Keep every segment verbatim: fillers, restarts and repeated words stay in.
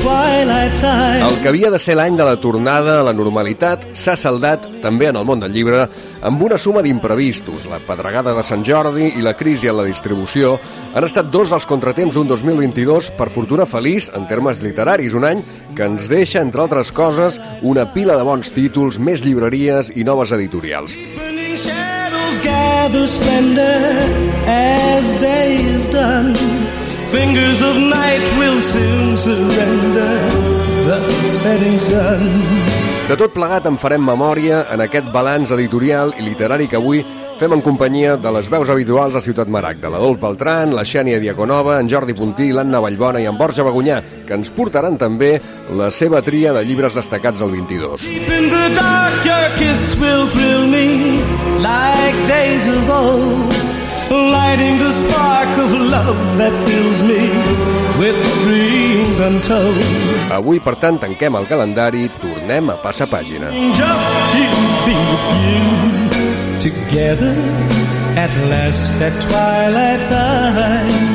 twilight time. El que havia de ser l'any de la tornada a la normalitat s'ha saldat, també en el món del llibre, amb una suma d'imprevistos. La pedregada de Sant Jordi i la crisi en la distribució han estat dos dels contratemps d'un dos mil vint-i-dos, per fortuna feliç en termes literaris, un any que ens deixa, entre altres coses, una pila de bons títols, més llibreries i noves editorials. Burning shadows gather splendor as day is done. Fingers of night will soon surrender the setting sun. De tot plegat en farem memòria en aquest balanç editorial i literari que avui fem en companyia de les veus habituals a Ciutat Maragda, l'Adolf Beltrán, la Xènia Diaconova, en Jordi Puntí, l'Anna Vallbona i en Borja Bagunyà, que ens portaran també la seva tria de llibres destacats al vint-i-dos. Deep in the dark your kiss will thrill me like days of old, lighting the spark of love that fills me with dreams untold. Avui, per tant, tanquem el calendari, tornem a passar pàgina. Just to be with you, together at last at twilight time.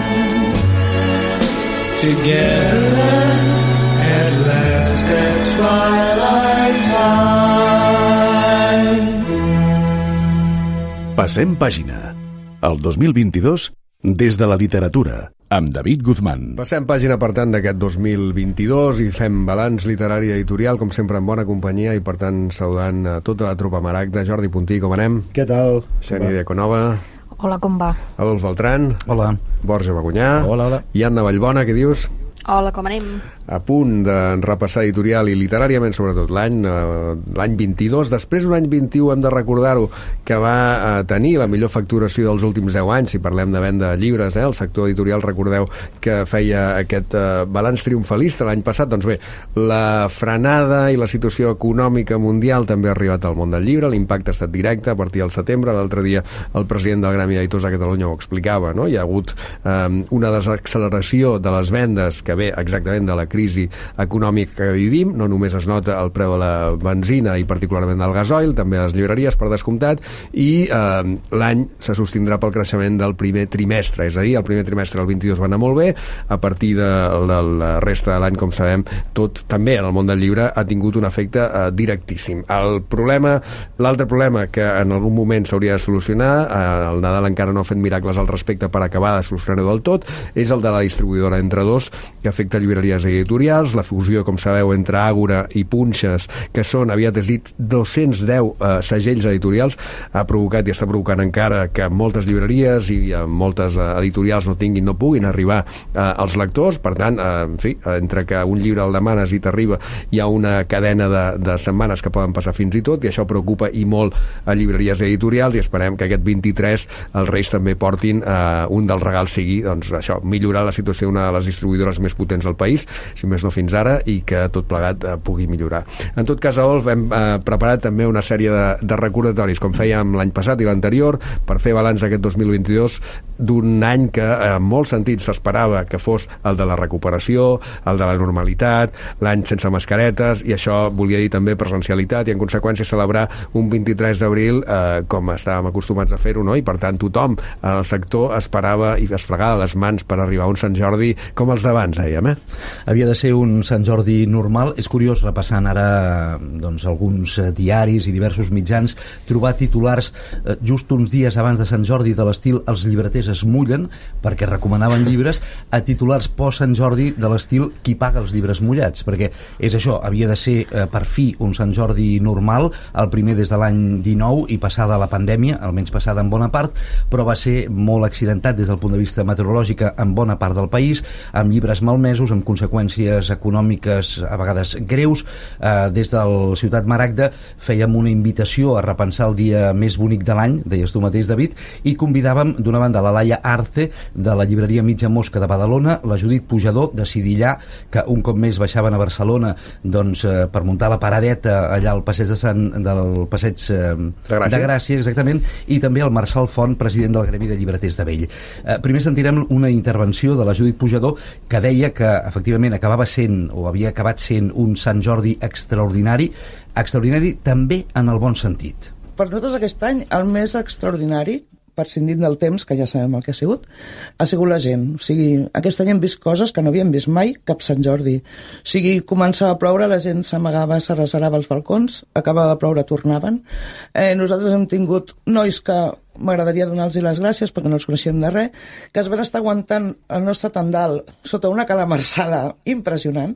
Together at last at twilight time. Passem pàgina. El dos mil vint-i-dos des de la literatura, amb David Guzmán. Passem pàgina, per tant, d'aquest dos mil vint-i-dos i fem balanç literari editorial, com sempre, en bona companyia i, per tant, saludant a tota la tropa Maragda. Jordi Puntí, com anem? Què tal? Xènia Diaconova. Hola, com va? Adolf Beltrán. Hola. Borja Bagunyà. Hola, hola. I Anna Vallbona, què dius? Hola, com anem? A punt de repassar editorial i literàriament, sobretot, l'any eh, l'any vint-i-dos. Després d'un any vint-i-u, hem de recordar-ho, que va eh, tenir la millor facturació dels últims deu anys, si parlem de venda de llibres, eh? El sector editorial, recordeu que feia aquest eh, balanç triomfalista l'any passat. Doncs bé, la frenada i la situació econòmica mundial també ha arribat al món del llibre. L'impacte ha estat directe a partir del setembre. L'altre dia el president del Gremi d'Editors a Catalunya ho explicava, no? Hi ha hagut eh, una desacceleració de les vendes que ve exactament de la crisi econòmica que vivim. No només es nota el preu de la benzina i particularment del gasoil, també a les llibreries, per descomptat, i eh, l'any se sostindrà pel creixement del primer trimestre, és a dir, el primer trimestre del vint-i-dos va anar molt bé, a partir de, de la resta de l'any, com sabem, tot també en el món del llibre ha tingut un efecte eh, directíssim. El problema, l'altre problema que en algun moment s'hauria de solucionar, eh, el Nadal encara no ha fet miracles al respecte per acabar de solucionar-ho del tot, és el de la distribuïdora Entre Dos, que afecta llibreries i editorials. La fusió, com sabeu, entre Àgora i Punxes, que són, aviat es dit, dos-cents deu eh, segells editorials, ha provocat i està provocant encara que moltes llibreries i eh, moltes eh, editorials no tinguin, no puguin arribar eh, als lectors. Per tant, eh, en fi, entre que un llibre el demanes i t'arriba, hi ha una cadena de, de setmanes que poden passar fins i tot, i això preocupa i molt a llibreries i editorials, i esperem que aquest vint-i-tres els Reis també portin eh, un dels regals sigui, doncs això, millorar la situació d'una de les distribuïdores més potents del país, si més no fins ara, i que tot plegat eh, pugui millorar. En tot cas, Adolf, hem eh, preparat també una sèrie de, de recordatoris, com fèiem l'any passat i l'anterior, per fer balanç d'aquest dos mil vint-i-dos, d'un any que eh, en molts sentits s'esperava que fos el de la recuperació, el de la normalitat, l'any sense mascaretes, i això volia dir també presencialitat, i en conseqüència celebrar un vint-i-tres d'abril eh, com estàvem acostumats a fer-ho, no? I per tant tothom en el sector esperava i es fregava les mans per arribar a un Sant Jordi com els d'abans, dèiem, eh? Havia de ser un Sant Jordi normal. És curiós, repassant ara doncs, alguns diaris i diversos mitjans, trobar titulars eh, just uns dies abans de Sant Jordi de l'estil "els llibreters es mullen" perquè recomanaven llibres, a titulars post-Sant Jordi de l'estil "qui paga els llibres mullats", perquè és això, havia de ser eh, per fi un Sant Jordi normal, el primer des de l'any dinou i passada la pandèmia, almenys passada en bona part, però va ser molt accidentat des del punt de vista meteorològic en bona part del país, amb llibres malmesos, amb conseqüències econòmiques a vegades greus. Eh, des del Ciutat Maragda fèiem una invitació a repensar el dia més bonic de l'any, deies tu mateix, David, i convidàvem d'una banda la Laia Arce de la llibreria Mitja Mosca de Badalona, la Judit Pujador de Sidillà, que un cop més baixaven a Barcelona doncs, eh, per muntar la paradeta allà al passeig de Sant, del passeig eh, de, Gràcia. de Gràcia, exactament, i també el Marçal Font, president del Gremi de Llibreters de Vell. Eh, primer sentirem una intervenció de la Judit Pujador que deia que efectivament acabava sent o havia acabat sent un Sant Jordi extraordinari, extraordinari també en el bon sentit. Per nosaltres aquest any el més extraordinari prescindint del temps, que ja sabem el que ha sigut, ha sigut la gent. O sigui, aquest any hem vist coses que no havíem vist mai cap Sant Jordi. O sigui, començava a ploure, la gent s'amagava, se reserava als balcons, acabava de ploure, tornaven. Eh, nosaltres hem tingut nois que m'agradaria donar-los les gràcies perquè no els coneixíem de res, que es van estar aguantant el nostre tendal sota una calamarsada impressionant,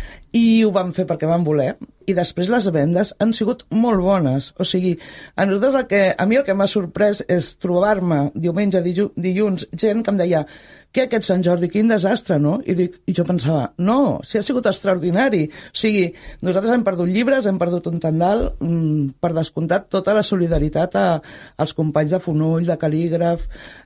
i ho vam fer perquè vam voler, i després les vendes han sigut molt bones. O sigui, a nosaltres el que, a mi el que m'ha sorprès és trobar-me diumenge, dilluns, gent que em deia: què aquest Sant Jordi, quin desastre, no? I, dic, i jo pensava, no, si ha sigut extraordinari. O sigui, nosaltres hem perdut llibres, hem perdut un tendal, mmm, per descomptat tota la solidaritat a, als companys de Fonoll, de Cal·lígraf,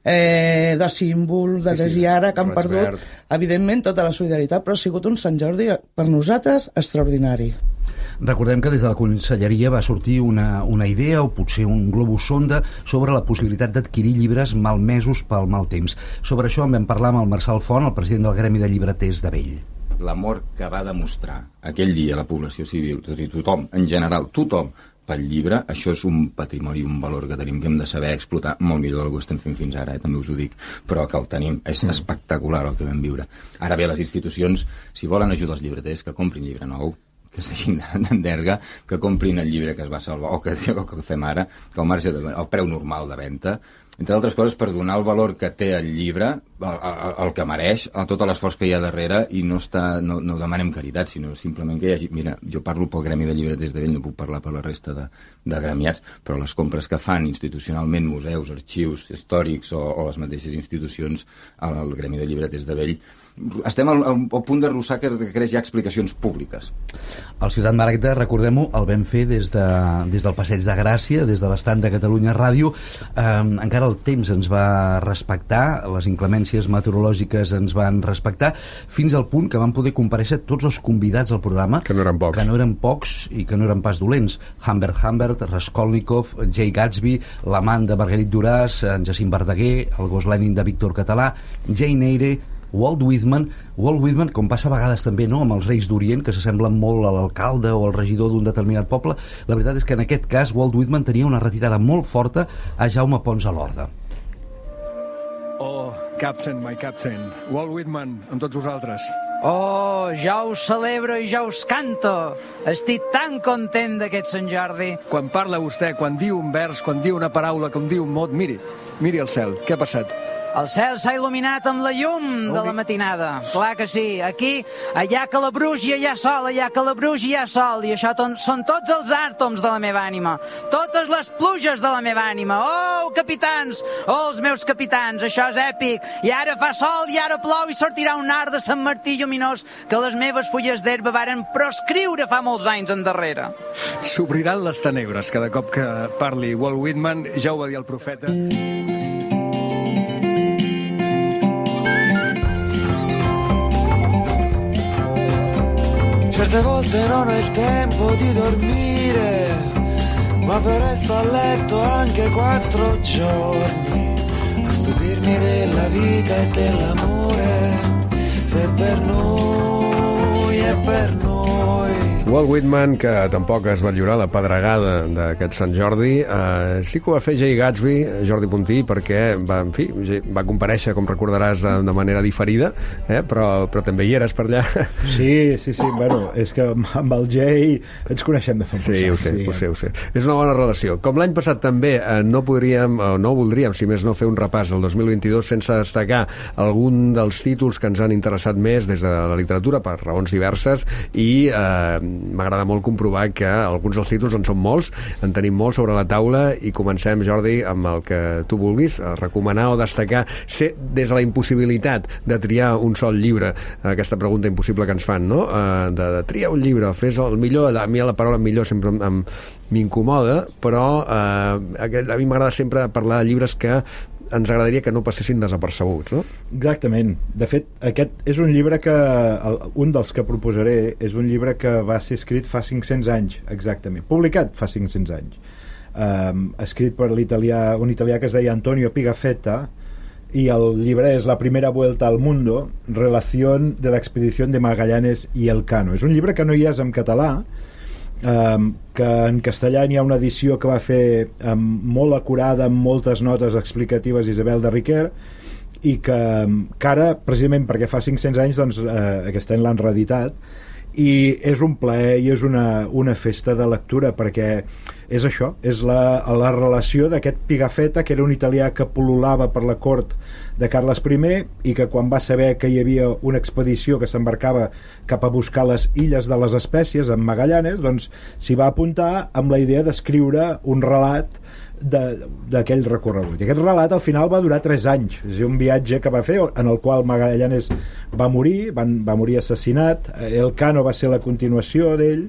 eh, de Símbol, de sí, Desiara, que han Roig perdut, Verd. evidentment, tota la solidaritat, però ha sigut un Sant Jordi, per nosaltres, extraordinari. Recordem que des de la Conselleria va sortir una, una idea, o potser un globus sonda, sobre la possibilitat d'adquirir llibres malmesos pel mal temps. Sobre això en vam parlar amb el Marçal Font, el president del Gremi de Llibreters de Vell. L'amor que va demostrar aquell dia la població civil, tot i tothom, en general, tothom, pel llibre, això és un patrimoni, un valor que tenim, que hem de saber explotar molt millor del que ho estem fent fins ara, eh? També us ho dic, però que el tenim, és espectacular el que vam viure. Ara bé, les institucions, si volen ajudar els llibreters, que comprin llibre nou, que es deixin d'enderga, que comprin el llibre que es va salvar, o que, o que fem ara, que el marge, de, el preu normal de venda, entre altres coses per donar el valor que té el llibre, el, el, el que mereix, a tot l'esforç que hi ha darrere, i no, està, no, no demanem caritat, sinó simplement que hi hagi... Mira, jo parlo pel Gremi de Llibreters de Vell, no puc parlar per la resta de, de gremiats, però les compres que fan institucionalment museus, arxius històrics o, o les mateixes institucions al Gremi de Llibreters de Vell, estem al, al, al punt de rossar que requereix ja explicacions públiques. El Ciutat Maragda, recordem-ho, el vam fer des, de, des del Passeig de Gràcia, des de l'estand de Catalunya Ràdio. Eh, encara el temps ens va respectar, les inclemències meteorològiques ens van respectar, fins al punt que van poder comparèixer tots els convidats al programa, que no eren pocs, que no eren pocs i que no eren pas dolents. Humbert Humbert, Raskolnikov, Jay Gatsby, l'amant de Marguerite Duras, en Jacint Verdaguer, el gos Lenin de Víctor Català, Jane Eyre, Walt Whitman, Walt Whitman, com passa a vegades també, no?, amb els Reis d'Orient, que s'assemblen molt a l'alcalde o al regidor d'un determinat poble. La veritat és que en aquest cas Walt Whitman tenia una retirada molt forta a Jaume Pons a l'Horda. Oh, Captain, my Captain, Walt Whitman, amb tots vosaltres. Oh, ja us celebro i ja us canto. Estic tan content d'aquest Sant Jordi. Quan parla vostè, quan diu un vers, quan diu una paraula, quan diu un mot, miri, miri el cel, què ha passat? El cel s'ha il·luminat amb la llum de la matinada. Clar que sí. Aquí, allà que la bruja hi ha sol, allà que la bruja hi ha sol. I això són tots els àtoms de la meva ànima. Totes les pluges de la meva ànima. Oh, capitans! Oh, els meus capitans! Això és èpic. I ara fa sol, i ara plou, i sortirà un art de Sant Martí lluminós que les meves fulles d'herba varen proscriure fa molts anys endarrere. S'obriran les tenebres cada cop que parli Walt Whitman. Ja ho va dir el profeta. Certe volte non ho il tempo di dormire, ma per resto a letto anche quattro giorni, a stupirmi della vita e dell'amore, se per noi è per noi. Walt Whitman, que tampoc es va lliurar la pedregada d'aquest Sant Jordi, eh, sí que ho va fer Jay Gatsby, Jordi Puntí, perquè va, en fi, va comparèixer, com recordaràs, de manera diferida, eh, però, però també hi eres per allà. Sí, sí, sí, bueno, és que amb el Jay ens coneixem de fa molts Sí, ho sé, ho sé, ho sé. És una bona relació. Com l'any passat també eh, no podríem, o no voldríem, si més no, fer un repàs del dos mil vint-i-dos sense destacar algun dels títols que ens han interessat més des de la literatura, per raons diverses, i eh, m'agrada molt comprovar que alguns dels títols en són molts, en tenim molts sobre la taula, i comencem, Jordi, amb el que tu vulguis, a recomanar o destacar, ser des de la impossibilitat de triar un sol llibre, aquesta pregunta impossible que ens fan, no? De, de triar un llibre, fes el millor, a mi la paraula millor sempre m'incomoda, però eh, a mi m'agrada sempre parlar de llibres que ens agradaria que no passessin desapercebuts, no? Exactament. De fet, aquest és un llibre que, el, un dels que proposaré, és un llibre que va ser escrit fa cinc-cents anys, exactament. Publicat fa cinc-cents anys. Um, escrit per l'italià, un italià que es deia Antonio Pigafetta, i el llibre és La primera vuelta al mundo, relación de la expedición de Magallanes y Elcano. És un llibre que no hi és en català, um, que en castellà hi ha una edició que va fer um, molt acurada, amb moltes notes explicatives, Isabel de Riquer, i que, que ara, precisament perquè fa cinc-cents anys, doncs, eh, aquest any l'han reeditat, i és un plaer i és una, una festa de lectura, perquè és això, és la, la relació d'aquest Pigafetta, que era un italià que pol·lulava per la cort de Carles I i que quan va saber que hi havia una expedició que s'embarcava cap a buscar les illes de les Espècies en Magallanes, doncs s'hi va apuntar amb la idea d'escriure un relat d'aquell recorregut. I aquest relat al final va durar tres anys. És un viatge que va fer en el qual Magallanes va morir, van, va morir assassinat, Elcano va ser la continuació d'ell,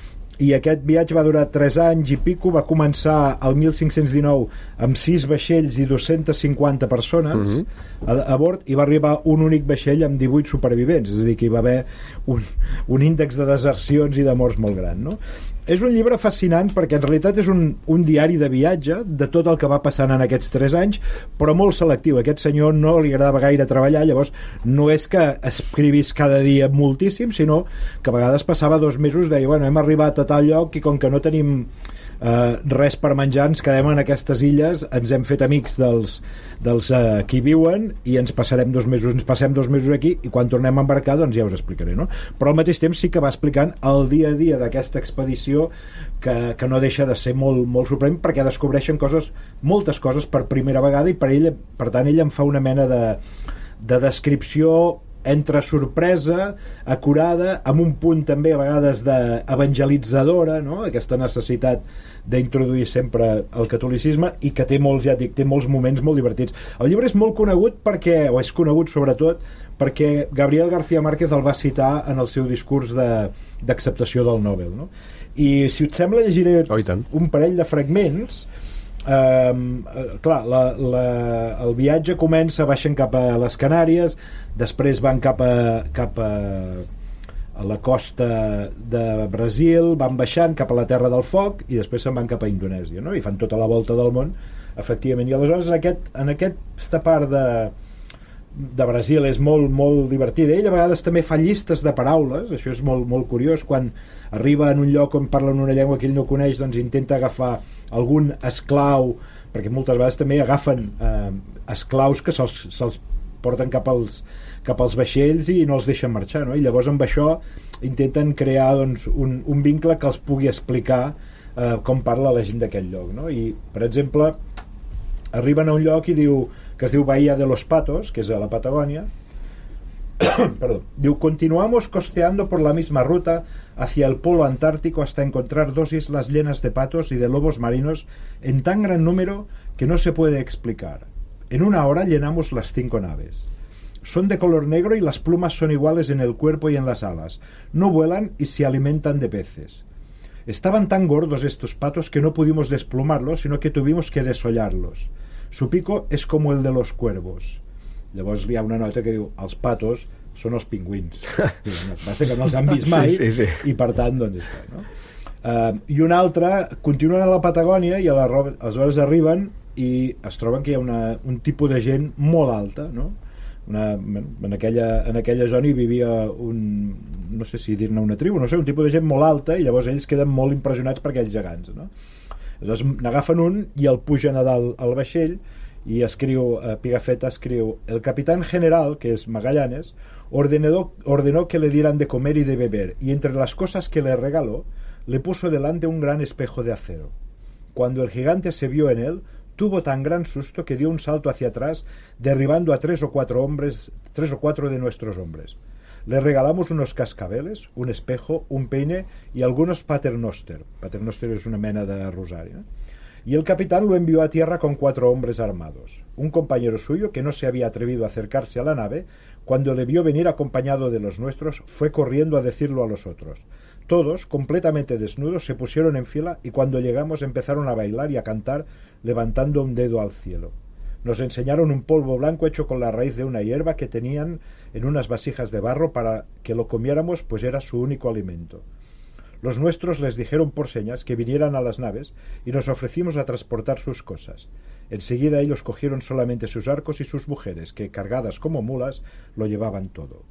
i aquest viatge va durar tres anys i pico. Va començar el mil cinc-cents dinou amb sis vaixells i dues-centes cinquanta persones uh-huh. a, a bord, i va arribar un únic vaixell amb divuit supervivents, és a dir, que hi va haver un, un índex de desercions i de morts molt gran, no? És un llibre fascinant perquè en realitat és un, un diari de viatge de tot el que va passant en aquests tres anys, però molt selectiu. Aquest senyor no li agradava gaire treballar, llavors no és que escrivís cada dia moltíssim, sinó que a vegades passava dos mesos, deia, bueno, hem arribat a tal lloc i com que no tenim eh, res per menjar, ens quedem en aquestes illes, ens hem fet amics dels, dels eh, que hi viuen i ens passarem dos mesos, ens passem dos mesos aquí i quan tornem a embarcar doncs ja us explicaré, no? Però al mateix temps sí que va explicant el dia a dia d'aquesta expedició que, que no deixa de ser molt, molt sorprenent, perquè descobreixen coses, moltes coses per primera vegada, i per ell, per tant ell em fa una mena de, de descripció entre sorpresa, acurada, amb un punt també a vegades d'evangelitzadora, no? Aquesta necessitat d'introduir sempre el catolicisme, i que té molts, ja dic, té molts moments molt divertits. El llibre és molt conegut perquè, o és conegut sobretot perquè Gabriel García Márquez el va citar en el seu discurs d'acceptació del Nobel, no? I si et sembla llegiré oh, un parell de fragments. Um, clar, la, la, el viatge comença, baixen cap a les Canàries, després van cap a, cap a, a la costa de Brasil, van baixant cap a la Terra del Foc i després se'n van cap a Indonèsia, no? I fan tota la volta del món, efectivament. I aleshores en, aquest, en aquesta part de de Brasil és molt, molt divertida. Ell a vegades també fa llistes de paraules, això és molt, molt curiós. Quan arriba en un lloc on parlen una llengua que ell no coneix, doncs intenta agafar algun esclau, perquè moltes vegades també agafen eh, esclaus que se'ls, se'ls porten cap als, cap als vaixells i no els deixen marxar, no? I llavors amb això intenten crear doncs, un, un vincle que els pugui explicar eh, com parla la gent d'aquell lloc, no? I per exemple arriben a un lloc i diu que es diu Bahía de los Patos, que és a la Patagònia. Perdó. Diu, continuamos costeando por la misma ruta hacia el polo antártico hasta encontrar dos islas llenas de patos y de lobos marinos en tan gran número que no se puede explicar. En una hora llenamos las cinco naves. Son de color negro y las plumas son iguales en el cuerpo y en las alas. No vuelan y se alimentan de peces. Estaban tan gordos estos patos que no pudimos desplumarlos, sino que tuvimos que desollarlos. Su pico es como el de los cuervos. Llavors hi ha una nota que diu, els patos són els pingüins. Passa que no els han vist mai, sí, sí, sí. I per tant, doncs això, no? Uh, I una altra, continuen a la Patagònia i a la, aleshores arriben i es troben que hi ha una, un tipus de gent molt alta, no? Una, en, aquella, en aquella zona hi vivia un, no sé si dir-ne una tribu, no sé, un tipus de gent molt alta, i llavors ells queden molt impressionats per aquells gegants, no? Llavors n'agafen un i el pugen a dalt al vaixell i escriu, eh, Pigafetta escriu, el capitán general, que es Magallanes, ordenó, ordenó que le dieran de comer y de beber, y entre las cosas que le regaló le puso delante un gran espejo de acero. Cuando el gigante se vio en él, tuvo tan gran susto que dio un salto hacia atrás, derribando a tres o cuatro hombres, tres o cuatro de nuestros hombres. Le regalamos unos cascabeles, un espejo, un peine y algunos paternoster. Paternoster es una mena de rosario, ¿eh? Y el capitán lo envió a tierra con cuatro hombres armados. Un compañero suyo, que no se había atrevido a acercarse a la nave, cuando le vio venir acompañado de los nuestros, fue corriendo a decirlo a los otros. Todos, completamente desnudos, se pusieron en fila y cuando llegamos empezaron a bailar y a cantar, levantando un dedo al cielo. Nos enseñaron un polvo blanco hecho con la raíz de una hierba que tenían en unas vasijas de barro para que lo comiéramos, pues era su único alimento. Los nuestros les dijeron por señas que vinieran a las naves y nos ofrecimos a transportar sus cosas. Enseguida ellos cogieron solamente sus arcos y sus mujeres, que, cargadas como mulas, lo llevaban todo.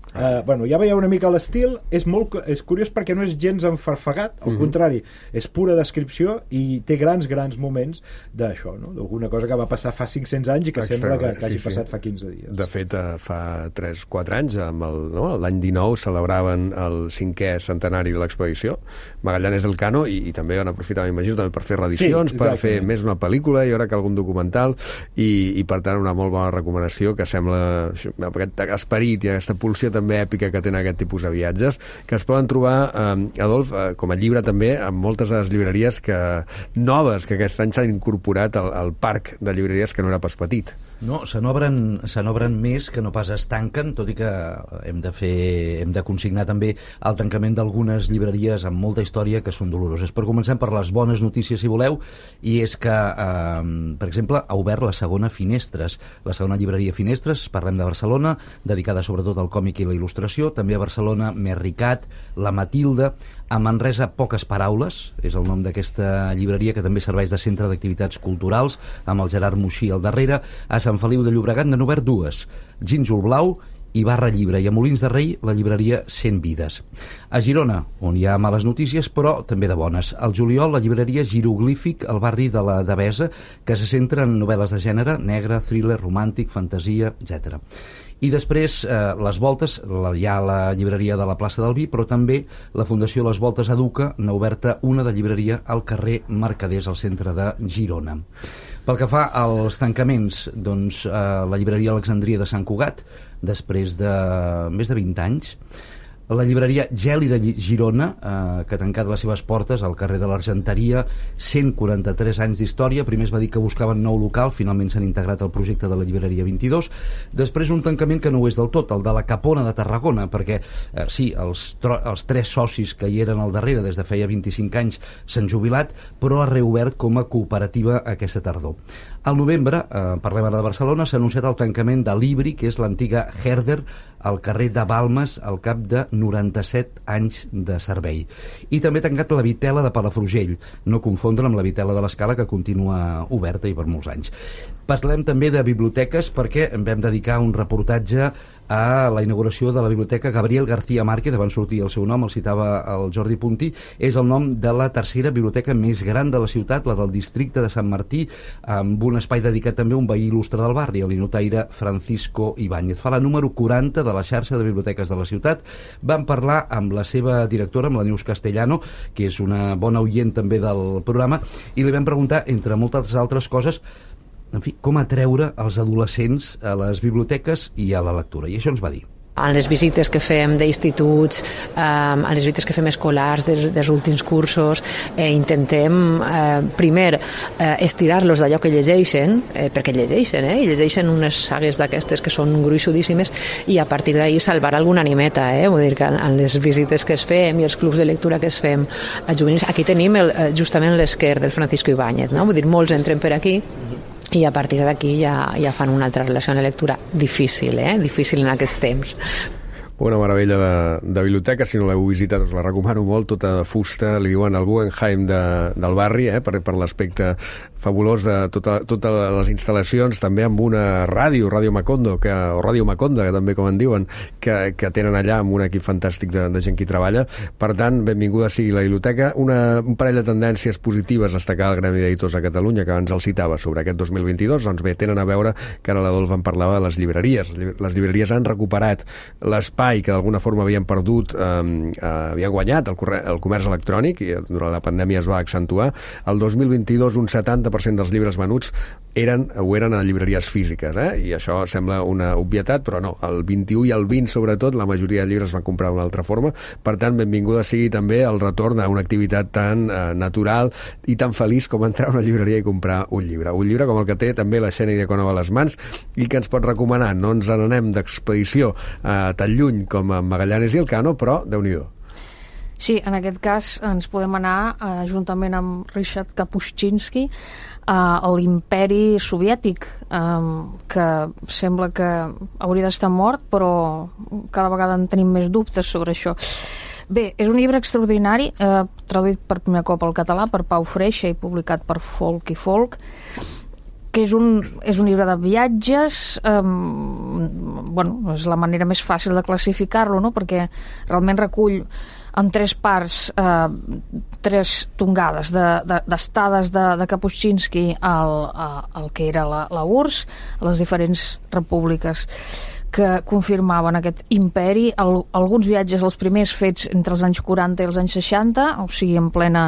Uh, bueno, ja veieu una mica l'estil, és molt és curiós perquè no és gens enfarfegat, al mm-hmm. contrari, és pura descripció i té grans, grans moments d'això, no? D'alguna cosa que va passar fa cinc-cents anys i que Extreme, sembla que, que hagi sí, passat sí. fa quinze dies. De fet, uh, fa tres quatre anys, amb el, no, l'any dinou, celebraven el cinquè centenari de l'expedició, Magallanes del Cano, i, i també van aprofitar, m'imagino, també per fer reedicions, sí, per fer més una pel·lícula i ara que algun documental, i, i per tant una molt bona recomanació que sembla aquest esperit i aquesta pulsió també èpica que tenen aquest tipus de viatges, que es poden trobar, eh, Adolf, eh, com a llibre també, en moltes de les llibreries que, noves que aquest any s'han incorporat al, al parc de llibreries que no era pas petit. No, se n'obren se n'obren més que no pas es tanquen, tot i que hem de fer hem de consignar també el tancament d'algunes llibreries amb molta història que són doloroses. Per començar per les bones notícies, si voleu, i és que, eh, per exemple, ha obert la segona Finestres, la segona llibreria Finestres, parlem de Barcelona, dedicada sobretot al còmic i la il·lustració, també a Barcelona Merricat, La Matilda, a Manresa Poques Paraules, és el nom d'aquesta llibreria que també serveix de centre d'activitats culturals, amb el Gerard Moixí al darrere. A Sant Feliu de Llobregat n'han obert dues, Gínjol Blau i Barra Llibre, i a Molins de Rei la llibreria Cent Vides. A Girona, on hi ha males notícies, però també de bones. Al juliol, la llibreria Giroglífic, al barri de la Devesa, que se centra en novel·les de gènere, negre, thriller, romàntic, fantasia, etcètera. I després, eh, Les Voltes, la, hi ha la llibreria de la plaça del Vi, però també la Fundació Les Voltes Educa n'ha oberta una de llibreria al carrer Mercaders, al centre de Girona. Pel que fa als tancaments, doncs, eh, la llibreria Alexandria de Sant Cugat, després de més de vint anys, la llibreria Geli de Girona, eh, que ha tancat les seves portes al carrer de l'Argenteria, cent quaranta-tres anys d'història. Primer es va dir que buscaven nou local, finalment s'han integrat al projecte de la llibreria vint-i-dos. Després un tancament que no ho és del tot, el de la Capona de Tarragona, perquè eh, sí, els, els tres socis que hi eren al darrere des de feia vint-i-cinc anys s'han jubilat, però ha reobert com a cooperativa aquesta tardor. Al novembre, eh, parlem ara de Barcelona, s'ha anunciat el tancament de l'Ibri, que és l'antiga Herder, al carrer de Balmes, al cap de noranta-set anys de servei. I també ha tancat la Vitela de Palafrugell, no confondre amb la Vitela de l'Escala, que continua oberta i per molts anys. Parlem també de biblioteques, perquè em vam dedicar un reportatge a la inauguració de la biblioteca Gabriel García Márquez, van sortir el seu nom, el citava el Jordi Puntí, és el nom de la tercera biblioteca més gran de la ciutat, la del districte de Sant Martí, amb un espai dedicat també a un veí il·lustre del barri, el linotaire Francisco Ibáñez. Fa la número quaranta de la xarxa de biblioteques de la ciutat. Vam parlar amb la seva directora, amb la Neus Castellano, que és una bona oient també del programa, i li vam preguntar, entre moltes altres coses, en fi, com atreure els adolescents a les biblioteques i a la lectura. I això ens va dir. En les visites que fem d'instituts, eh, en les visites que fem escolars des, dels últims cursos, eh, intentem eh, primer eh, estirar-los d'allò que llegeixen, eh, perquè llegeixen, eh, i llegeixen unes sagues d'aquestes que són gruixudíssimes, i a partir d'ahir salvar alguna animeta, eh, vull dir que en les visites que es fem i els clubs de lectura que es fem a juvenils, aquí tenim el, justament l'esquer del Francisco Ibáñez, no? Vull dir, molts entren per aquí, i a partir d'aquí ja, ja fan una altra relació amb la lectura difícil, eh? Difícil en aquests temps. Una meravella de, de biblioteca, si no l'heu visitat us la recomano molt, tota de fusta, li diuen el Guggenheim de, del barri, eh, per, per l'aspecte fabulós de tota, totes les instal·lacions, també amb una ràdio, Ràdio Macondo, que, o Ràdio Maconda, que també com en diuen, que, que tenen allà amb un equip fantàstic de, de gent que hi treballa. Per tant, benvinguda sigui la biblioteca. Una, un parell de tendències positives a destacar al Gremi d'Editors de Catalunya, que abans el citava sobre aquest dos mil vint-i-dos, doncs bé, tenen a veure que ara l'Adolf en parlava de les llibreries. Les llibreries han recuperat l'espai que d'alguna forma havien perdut, eh, eh, havien guanyat el, corre el comerç electrònic, i durant la pandèmia es va accentuar. El dos mil vint-i-dos un setanta per cent dels llibres venuts eren o eren a llibreries físiques, eh? I això sembla una obvietat, però no, el vint-i-u i el vint sobretot, la majoria de llibres van comprar d'una altra forma. Per tant, benvinguda sigui també el retorn a una activitat tan eh, natural i tan feliç com entrar a una llibreria i comprar un llibre. Un llibre com el que té també la Xènia Diaconova a les mans i que ens pot recomanar. No ens n'anem d'expedició eh, tan lluny com a Magallanes i Elcano, però Déu-n'hi-do. Sí, en aquest cas ens podem anar, eh, juntament amb Richard Kapuscinski, eh, a l'imperi soviètic, eh, que sembla que hauria d'estar mort, però cada vegada en tenim més dubtes sobre això. Bé, és un llibre extraordinari, eh, traduït per primer cop al català per Pau Freixa i publicat per Folk i Folk. que és un, és un llibre de viatges, eh, bueno, és la manera més fàcil de classificar-lo, no? Perquè realment recull en tres parts, eh, tres tongades d'estades de, de, de Kapuscinski al, al que era la, la U R S S, a les diferents repúbliques que confirmaven aquest imperi, el, alguns viatges, els primers fets entre els anys quaranta i els anys seixanta, o sigui, en plena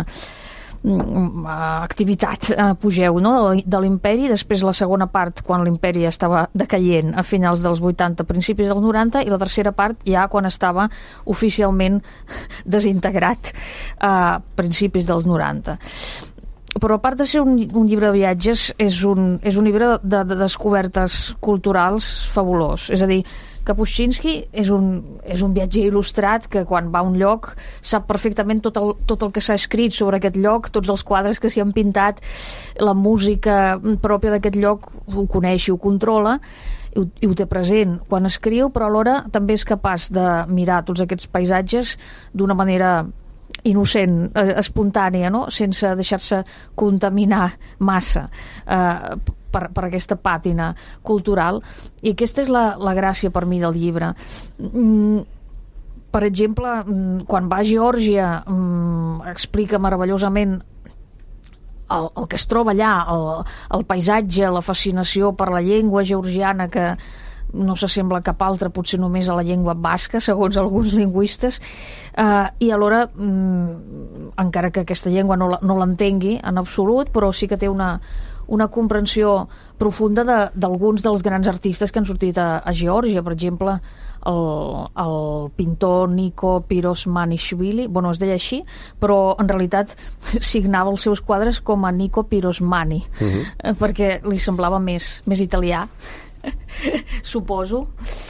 activitat apogeu, no? de l'imperi, després la segona part quan l'imperi estava decaient a finals dels vuitanta, principis dels noranta, i la tercera part ja quan estava oficialment desintegrat a principis dels noranta. Però a part de ser un, un llibre de viatges, és un, és un llibre de, de descobertes culturals fabulós. És a dir, Kapuscinski és un, és un viatger il·lustrat que quan va a un lloc sap perfectament tot el, tot el que s'ha escrit sobre aquest lloc, tots els quadres que s'hi han pintat, la música pròpia d'aquest lloc ho coneix i ho controla, i ho, i ho té present quan escriu, però alhora també és capaç de mirar tots aquests paisatges d'una manera innocent, eh, espontània, no? Sense deixar-se contaminar massa eh, per, per aquesta pàtina cultural, i aquesta és la, la gràcia per mi del llibre. Mm, per exemple, quan va a Geòrgia mm, explica meravellosament el, el que es troba allà, el, el paisatge, la fascinació per la llengua georgiana que no s'assembla a cap altra, potser només a la llengua basca, segons alguns lingüistes, eh, i alhora, mm, encara que aquesta llengua no, no l'entengui en absolut, però sí que té una, una comprensió profunda d'alguns de, dels grans artistes que han sortit a, a Geòrgia. Per exemple, el, el pintor Niko Pirosmanishvili, bueno, es deia així, però en realitat signava els seus quadres com a Niko Pirosmani, uh-huh. eh, perquè li semblava més, més italià, suposo,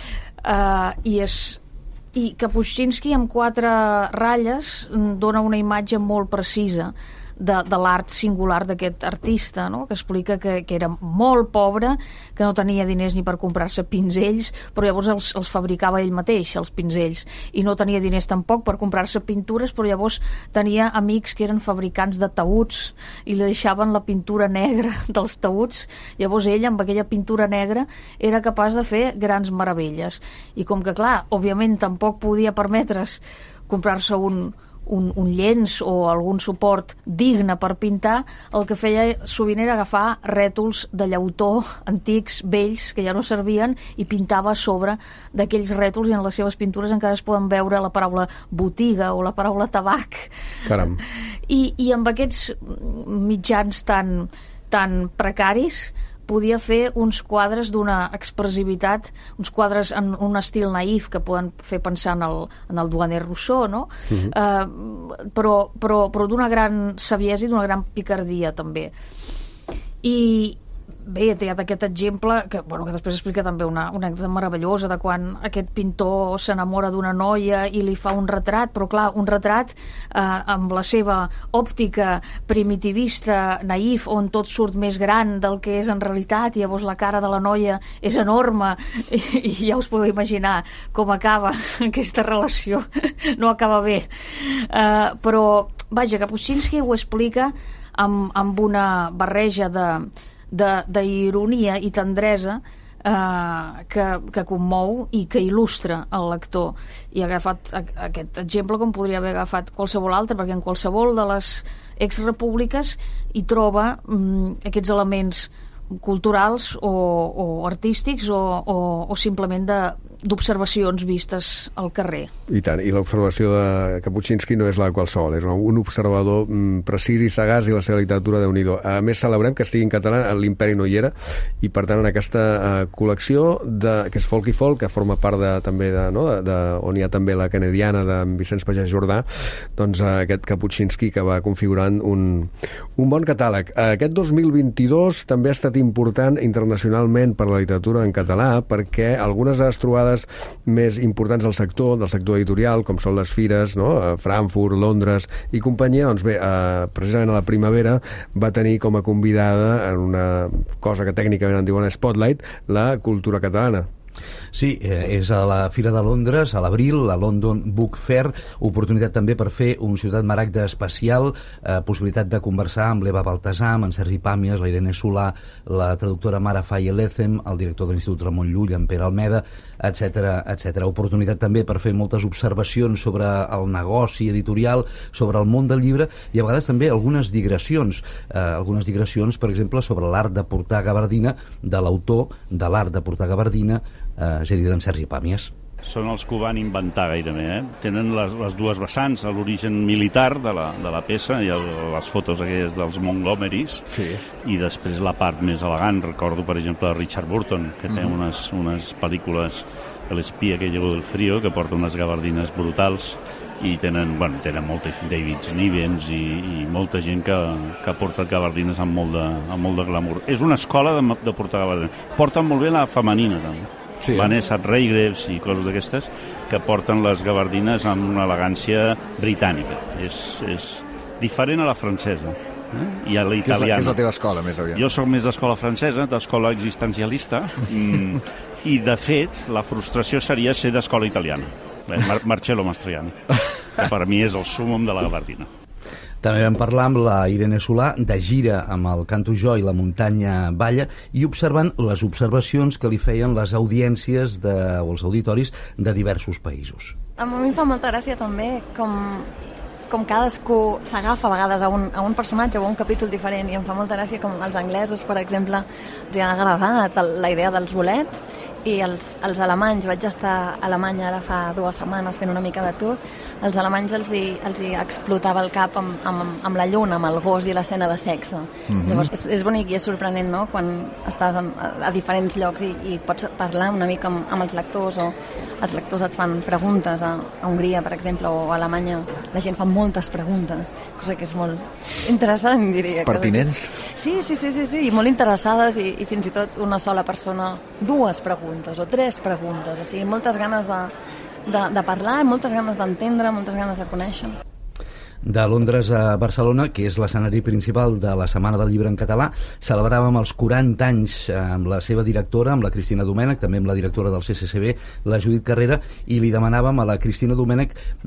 uh, i és i Kapuscinski amb quatre ratlles dona una imatge molt precisa de, de l'art singular d'aquest artista, no? Que explica que, que era molt pobre, que no tenia diners ni per comprar-se pinzells, però llavors els, els fabricava ell mateix, els pinzells, i no tenia diners tampoc per comprar-se pintures, però llavors tenia amics que eren fabricants de taüts i li deixaven la pintura negra dels taüts. Llavors ell, amb aquella pintura negra, era capaç de fer grans meravelles. I com que, clar, òbviament tampoc podia permetre's comprar-se un Un, un llenç o algun suport digne per pintar, el que feia sovint era agafar rètols de llautó antics, vells, que ja no servien, i pintava a sobre d'aquells rètols, i en les seves pintures encara es poden veure la paraula botiga o la paraula tabac. Caram. I, i amb aquests mitjans tan, tan precaris podia fer uns quadres d'una expressivitat, uns quadres en un estil naïf que poden fer pensar en el, en el Douaner Rousseau, no? Uh-huh. uh, però però, però d'una gran saviesa i d'una gran picardia, també. I bé, he triat aquest exemple que, bueno, que després explica també una, una anècdota meravellosa de quan aquest pintor s'enamora d'una noia i li fa un retrat, però clar, un retrat eh, amb la seva òptica primitivista, naïf, on tot surt més gran del que és en realitat, i llavors la cara de la noia és enorme, i, i ja us podeu imaginar com acaba aquesta relació. No acaba bé. Eh, però, vaja, Kapuscinski ho explica amb, amb una barreja de d'ironia i tendresa eh, que, que commou i que il·lustra el lector. I ha agafat aquest exemple com podria haver agafat qualsevol altre, perquè en qualsevol de les exrepúbliques hi troba mm, aquests elements culturals o, o artístics o, o, o simplement de d'observacions vistes al carrer. I tant, i l'observació de Kapuscinski no és la de qualsevol, és un observador mm, precís i sagaç, i la seva literatura de Déu-n'hi-do. A més, celebrem que estigui en català, l'Imperi no hi era, i per tant en aquesta uh, col·lecció de, que és Folk i Folk, que forma part de, també de, no, de, de, on hi ha també la Canadiana de Vicenç Pagès Jordà, doncs uh, aquest Kapuscinski que va configurant un, un bon catàleg. Uh, aquest dos mil vint-i-dos també ha estat important internacionalment per la literatura en català, perquè algunes de les trobades més importants del sector, del sector editorial, com són les fires, no? A Frankfurt, Londres i companyia, doncs bé, eh, precisament a la primavera va tenir com a convidada en una cosa que tècnicament en diuen Spotlight, la cultura catalana. Sí, eh, és a la Fira de Londres, a l'abril, la London Book Fair, oportunitat també per fer un Ciutat Maragda especial, eh, possibilitat de conversar amb l'Eva Baltasar, amb en Sergi Pàmies, la Irene Solà, la traductora Mara Faye Lecem, el director de l'Institut Ramon Llull, en Pere Almeda, etcètera, etcètera. Oportunitat també per fer moltes observacions sobre el negoci editorial, sobre el món del llibre, i a vegades també algunes digressions, eh, algunes digressions, per exemple, sobre l'art de portar gabardina de l'autor de l'art de portar gabardina, eh, és a dir, d'en Sergi Pàmies. Són els que ho van inventar gairebé, eh? Tenen les, les dues vessants, l'origen militar de la, de la peça i el, les fotos aquelles dels Montgomerys, sí. I després la part més elegant. Recordo, per exemple, Richard Burton, que té mm-hmm. unes, unes pel·lícules, l'espia que llegó del frío, que porta unes gabardines brutals, i tenen, bueno, tenen molta David Nivens i, i molta gent que, que porta gabardines amb molt, de, amb molt de glamour. És una escola de, de portar gabardines. Porten molt bé la femenina, també. Sí, Vanessa Redgraves i coses d'aquestes que porten les gabardines amb una elegància britànica. És, és diferent a la francesa, eh? I a la italiana. Què és la teva escola, més aviat? Jo soc més d'escola francesa, d'escola existencialista, mm, i, de fet, la frustració seria ser d'escola italiana. Mar Marcello Mastroianni, que per mi és el súmmum de la gabardina. També vam parlar amb la Irene Solà de gira amb el Canto Jo i la muntanya balla i observant les observacions que li feien les audiències de, o els auditoris de diversos països. A mi em fa molta gràcia també com, com cadascú s'agafa a vegades a un, a un personatge o a un capítol diferent, i em fa molta gràcia com els anglesos, per exemple, els ha agradat la idea dels bolets, i els, els alemanys, vaig estar a Alemanya ara fa dues setmanes fent una mica de tour, els alemanys els hi, els hi explotava el cap amb, amb, amb la lluna, amb el gos i l'escena de sexe. Mm-hmm. Llavors és, és bonic i és sorprenent, no?, quan estàs en, a, a diferents llocs i, i pots parlar una mica amb, amb els lectors, o els lectors et fan preguntes. A, a Hongria, per exemple, o a Alemanya la gent fa moltes preguntes, cosa que és molt interessant, diria. Pertinents? Sí, sí, sí, sí, sí, i molt interessades, i, i fins i tot una sola persona, dues preguntes o tres preguntes, o sigui, moltes ganes de, de, de parlar, moltes ganes d'entendre, moltes ganes de conèixer. De Londres a Barcelona, que és l'escenari principal de la Setmana del Llibre en Català, celebràvem els quaranta anys amb la seva directora, amb la Cristina Domènech, també amb la directora del C C C B, la Judit Carrera, i li demanàvem a la Cristina Domènech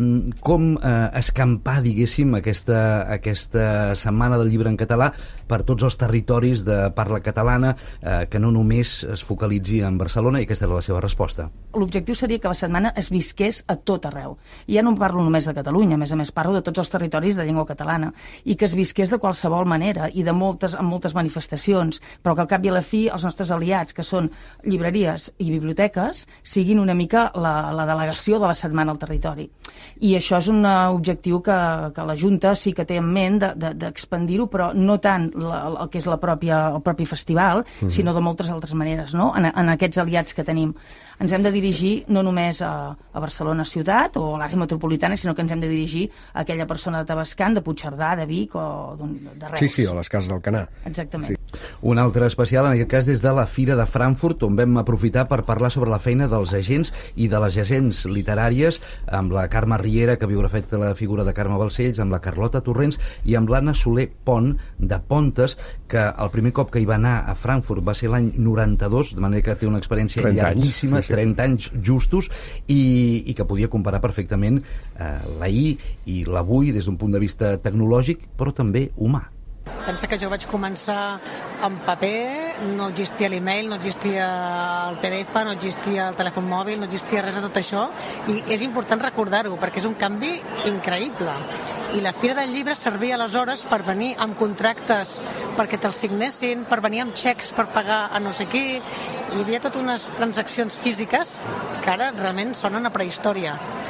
com eh, escampar, diguéssim, aquesta, aquesta Setmana del Llibre en Català per tots els territoris de parla catalana, eh, que no només es focalitzi en Barcelona, i aquesta era la seva resposta. L'objectiu seria que la setmana es visqués a tot arreu. I ja no parlo només de Catalunya, a més a més parlo de tots els territoris de llengua catalana, i que es visqués de qualsevol manera i de moltes, amb moltes manifestacions, però que al cap i a la fi els nostres aliats, que són llibreries i biblioteques, siguin una mica la, la delegació de la setmana al territori. I això és un objectiu que, que la Junta sí que té en ment d'expandir-ho, de, de, però no tant la, el que és la pròpia, el propi festival, mm-hmm. sinó de moltes altres maneres, no? en, en aquests aliats que tenim. Ens hem de dirigir no només a, a Barcelona ciutat o a l'àrea metropolitana, sinó que ens hem de dirigir a aquella persona de Tavascan, de Puigcerdà, de Vic o de Reus. Sí, sí, o les cases del Canà. Exactament. Sí. Un altre especial, en aquest cas des de la Fira de Frankfurt, on vam aprofitar per parlar sobre la feina dels agents i de les agents literàries, amb la Carme Riera, que biografeta la figura de Carme Balcells, amb la Carlota Torrents i amb l'Anna Soler Pont, de Pontes, que el primer cop que hi va anar a Frankfurt va ser l'any noranta-dos, de manera que té una experiència llarguíssima, sí, sí. trenta anys justos, i, i que podia comparar perfectament eh, l'ahir i l'avui des d'un punt de vista tecnològic, però també humà. Pensa que jo vaig començar en paper, no existia l'email, no existia el P D F, no existia el telèfon mòbil, no existia res de tot això, i és important recordar-ho, perquè és un canvi increïble. I la Fira del Llibre servia aleshores per venir amb contractes perquè te'ls signessin, per venir amb xecs per pagar a no sé qui. Hi havia totes unes transaccions físiques que ara realment sonen a prehistòria.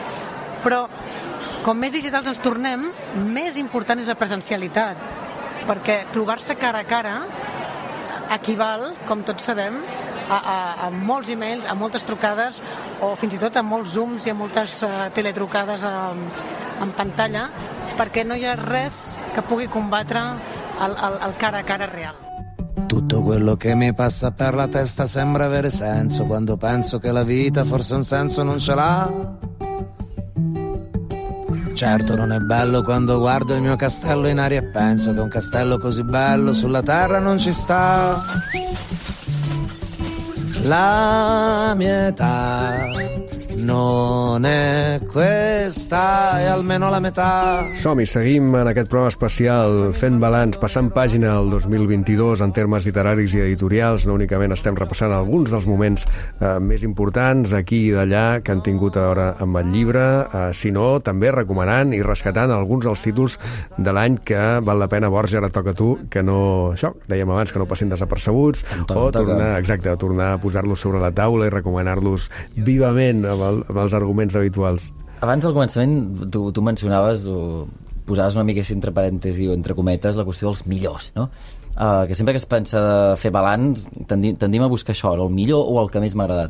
Però com més digitals ens tornem, més important és la presencialitat, perquè trobar-se cara a cara equival, com tots sabem, a, a, a molts e-mails, a moltes trucades, o fins i tot a molts zooms i a moltes uh, teletrucades a, en pantalla, perquè no hi ha res que pugui combatre el, el, el cara a cara real. Tutto quello che mi passa per la testa sembra avere senso quando penso che la vita forse un senso non ce l'ha. Certo non è bello quando guardo il mio castello in aria e penso che un castello così bello sulla terra non ci sta. la mia età non è questa, e almeno la metà. Som-hi, seguim en aquest programa especial fent balanç, passant pàgina al dos mil vint-i-dos en termes literaris i editorials. No únicament estem repassant alguns dels moments eh, més importants aquí i d'allà que han tingut a veure amb el llibre, eh, sinó també recomanant i rescatant alguns dels títols de l'any que val la pena. Borja, ara toca a tu, que no, això, dèiem abans, que no passin desapercebuts, toca, o toca. tornar, exacte, a tornar a posar-los sobre la taula i recomanar-los vivament amb, el, amb els arguments habituals. Abans del començament tu, tu mencionaves o posaves una mica entre parèntesi o entre cometes la qüestió dels millors, no? Uh, que sempre que es pensa de fer balanç tendim, tendim a buscar això, el millor o el que més m'ha agradat.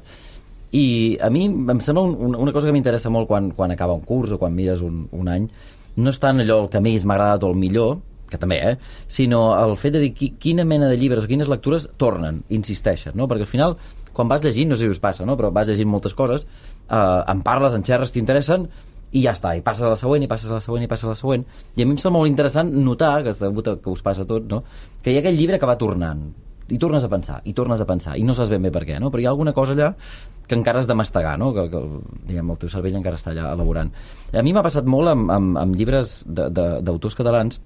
I a mi em sembla un, una cosa que m'interessa molt quan, quan acaba un curs o quan mires un, un any, no és tant allò el que més m'ha agradat o el millor, que també, eh? Sinó el fet de dir qui, quina mena de llibres o quines lectures tornen, insisteixen, no? Perquè al final, quan vas llegint, no sé si us passa, no? Però vas llegint moltes coses, eh, en parles, en xerres, t'interessen, i ja està, i passes a la següent, i passes a la següent, i passes a la següent. I a mi em sembla molt interessant notar, que, que us passa a tots, no? Que hi ha aquell llibre que va tornant, i tornes a pensar, i tornes a pensar, i no saps ben bé per què, no? Però hi ha alguna cosa allà que encara has de mastegar, no? Que, que diguem, el teu cervell encara està allà elaborant. A mi m'ha passat molt amb, amb, amb llibres d'autors catalans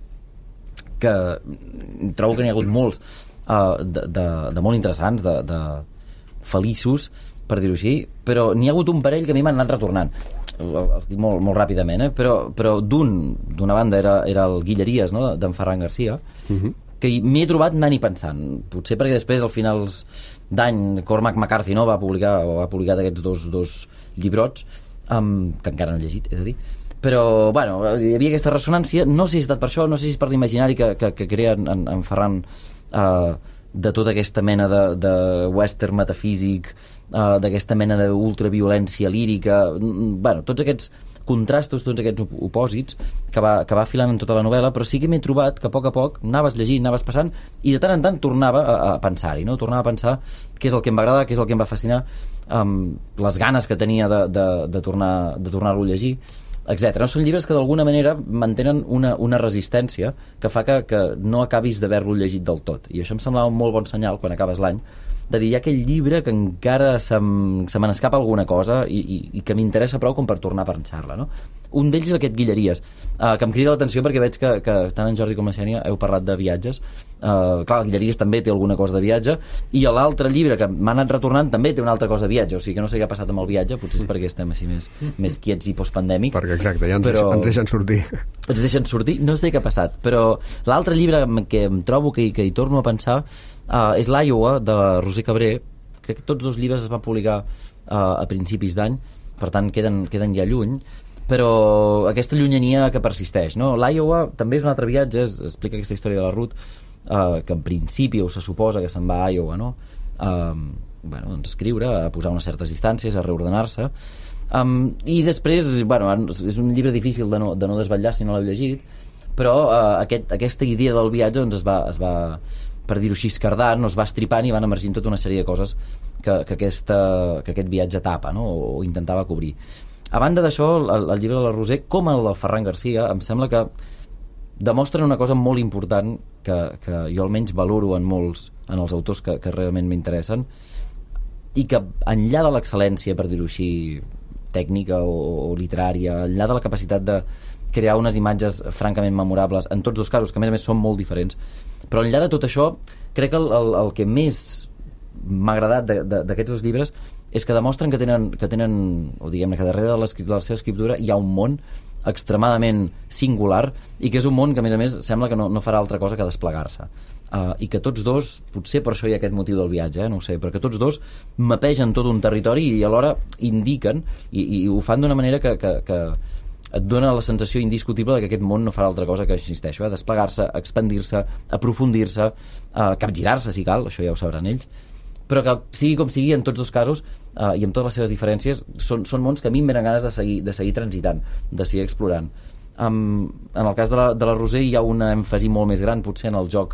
que trobo que n'hi ha hagut molts uh, de, de, de molt interessants, de, de feliços, per dir-ho així, però n'hi ha hagut un parell que a mi m'han anat retornant. Els dic molt, molt ràpidament, eh? però, però d'un, d'una banda era, era el Guilleries, no? d'en Ferran Garcia, uh-huh. que m'hi he trobat anant i pensant. Potser perquè després, al finals d'any, Cormac McCarthy no? va publicar o ha publicat aquests dos, dos llibrots, um, que encara no he llegit, he de dir, però, bueno, hi havia aquesta ressonància, no sé si ha estat per això, no sé si és per l'imaginari que, que, que crea en, en, en Ferran uh, de tota aquesta mena de, de western metafísic, uh, d'aquesta mena d'ultraviolència lírica, bueno, tots aquests contrastos, tots aquests opòsits que va, que va filant en tota la novel·la, però sí que m'he trobat que a poc a poc anaves llegint, anaves passant, i de tant en tant tornava a, a pensar-hi, no? Tornava a pensar què és el que em va agradar, què és el que em va fascinar, um, les ganes que tenia de, de, de tornar, de tornar-lo a llegir, etcètera. No són llibres que d'alguna manera mantenen una, una resistència que fa que, que no acabis d'haver-lo llegit del tot, i això em semblava un molt bon senyal quan acabes l'any, de dir, hi ha aquell llibre que encara se'm, se me n'escapa alguna cosa i, i, i que m'interessa prou com per tornar a pensar-la, no? Un d'ells és aquest Guilleries, uh, que em crida l'atenció perquè veig que, que tant en Jordi com la Xènia heu parlat de viatges. Uh, clar, el Guilleries també té alguna cosa de viatge, i l'altre llibre que m'ha anat retornant també té una altra cosa de viatge, o sigui que no sé què ha passat amb el viatge, potser és perquè estem així més, més quiets i postpandèmics. Perquè exacte, ja ens, però... ens deixen sortir. Ens deixen sortir, no sé què ha passat, però l'altre llibre que em trobo que, que hi torno a pensar uh, és l'Iowa, de la Roser Cabré. Crec que tots dos llibres es van publicar uh, a principis d'any, per tant queden, queden ja lluny, però aquesta llunyania que persisteix, no? L'Iowa també és un altre viatge, es, explica aquesta història de la Ruth, uh, que en principi o se suposa que se'n va a Iowa, no? Uh, bueno, doncs escriure, a posar unes certes distàncies, a reordenar-se, um, i després, bueno, és un llibre difícil de no, de no desvetllar si no l'heu llegit, però uh, aquest, aquesta idea del viatge doncs, es va, es va per dir-ho així, escardant, no? Es va estripant i van emergint tota una sèrie de coses que, que, aquesta, que aquest viatge tapa, no? o, o intentava cobrir. A banda d'això, el, el llibre de la Roser, com el del Ferran Garcia, em sembla que demostren una cosa molt important que, que jo almenys valoro en molts, en els autors que, que realment m'interessen, i que enllà de l'excel·lència, per dir-ho així, tècnica o, o literària, enllà de la capacitat de crear unes imatges francament memorables, en tots dos casos, que a més a més són molt diferents, però enllà de tot això, crec que el, el, el que més m'ha agradat d'aquests dos llibres és que demostren que tenen, que tenen o diguem-ne que darrere de, de la seva escriptura hi ha un món extremadament singular, i que és un món que a més a més sembla que no, no farà altra cosa que desplegar-se, uh, i que tots dos, potser per això hi ha aquest motiu del viatge, eh, no ho sé, però que tots dos mapegen tot un territori i alhora indiquen, i, i ho fan d'una manera que, que, que et dona la sensació indiscutible de que aquest món no farà altra cosa que, insisteixo, eh, desplegar-se, expandir-se, aprofundir-se, uh, capgirar-se si cal, això ja ho sabran ells, però que sigui com sigui, en tots dos casos, eh, i amb totes les seves diferències, són, són mons que a mi em venen ganes de seguir, de seguir transitant, de seguir explorant. Um, en el cas de la, de la Roser hi ha una èmfasi molt més gran, potser, en el joc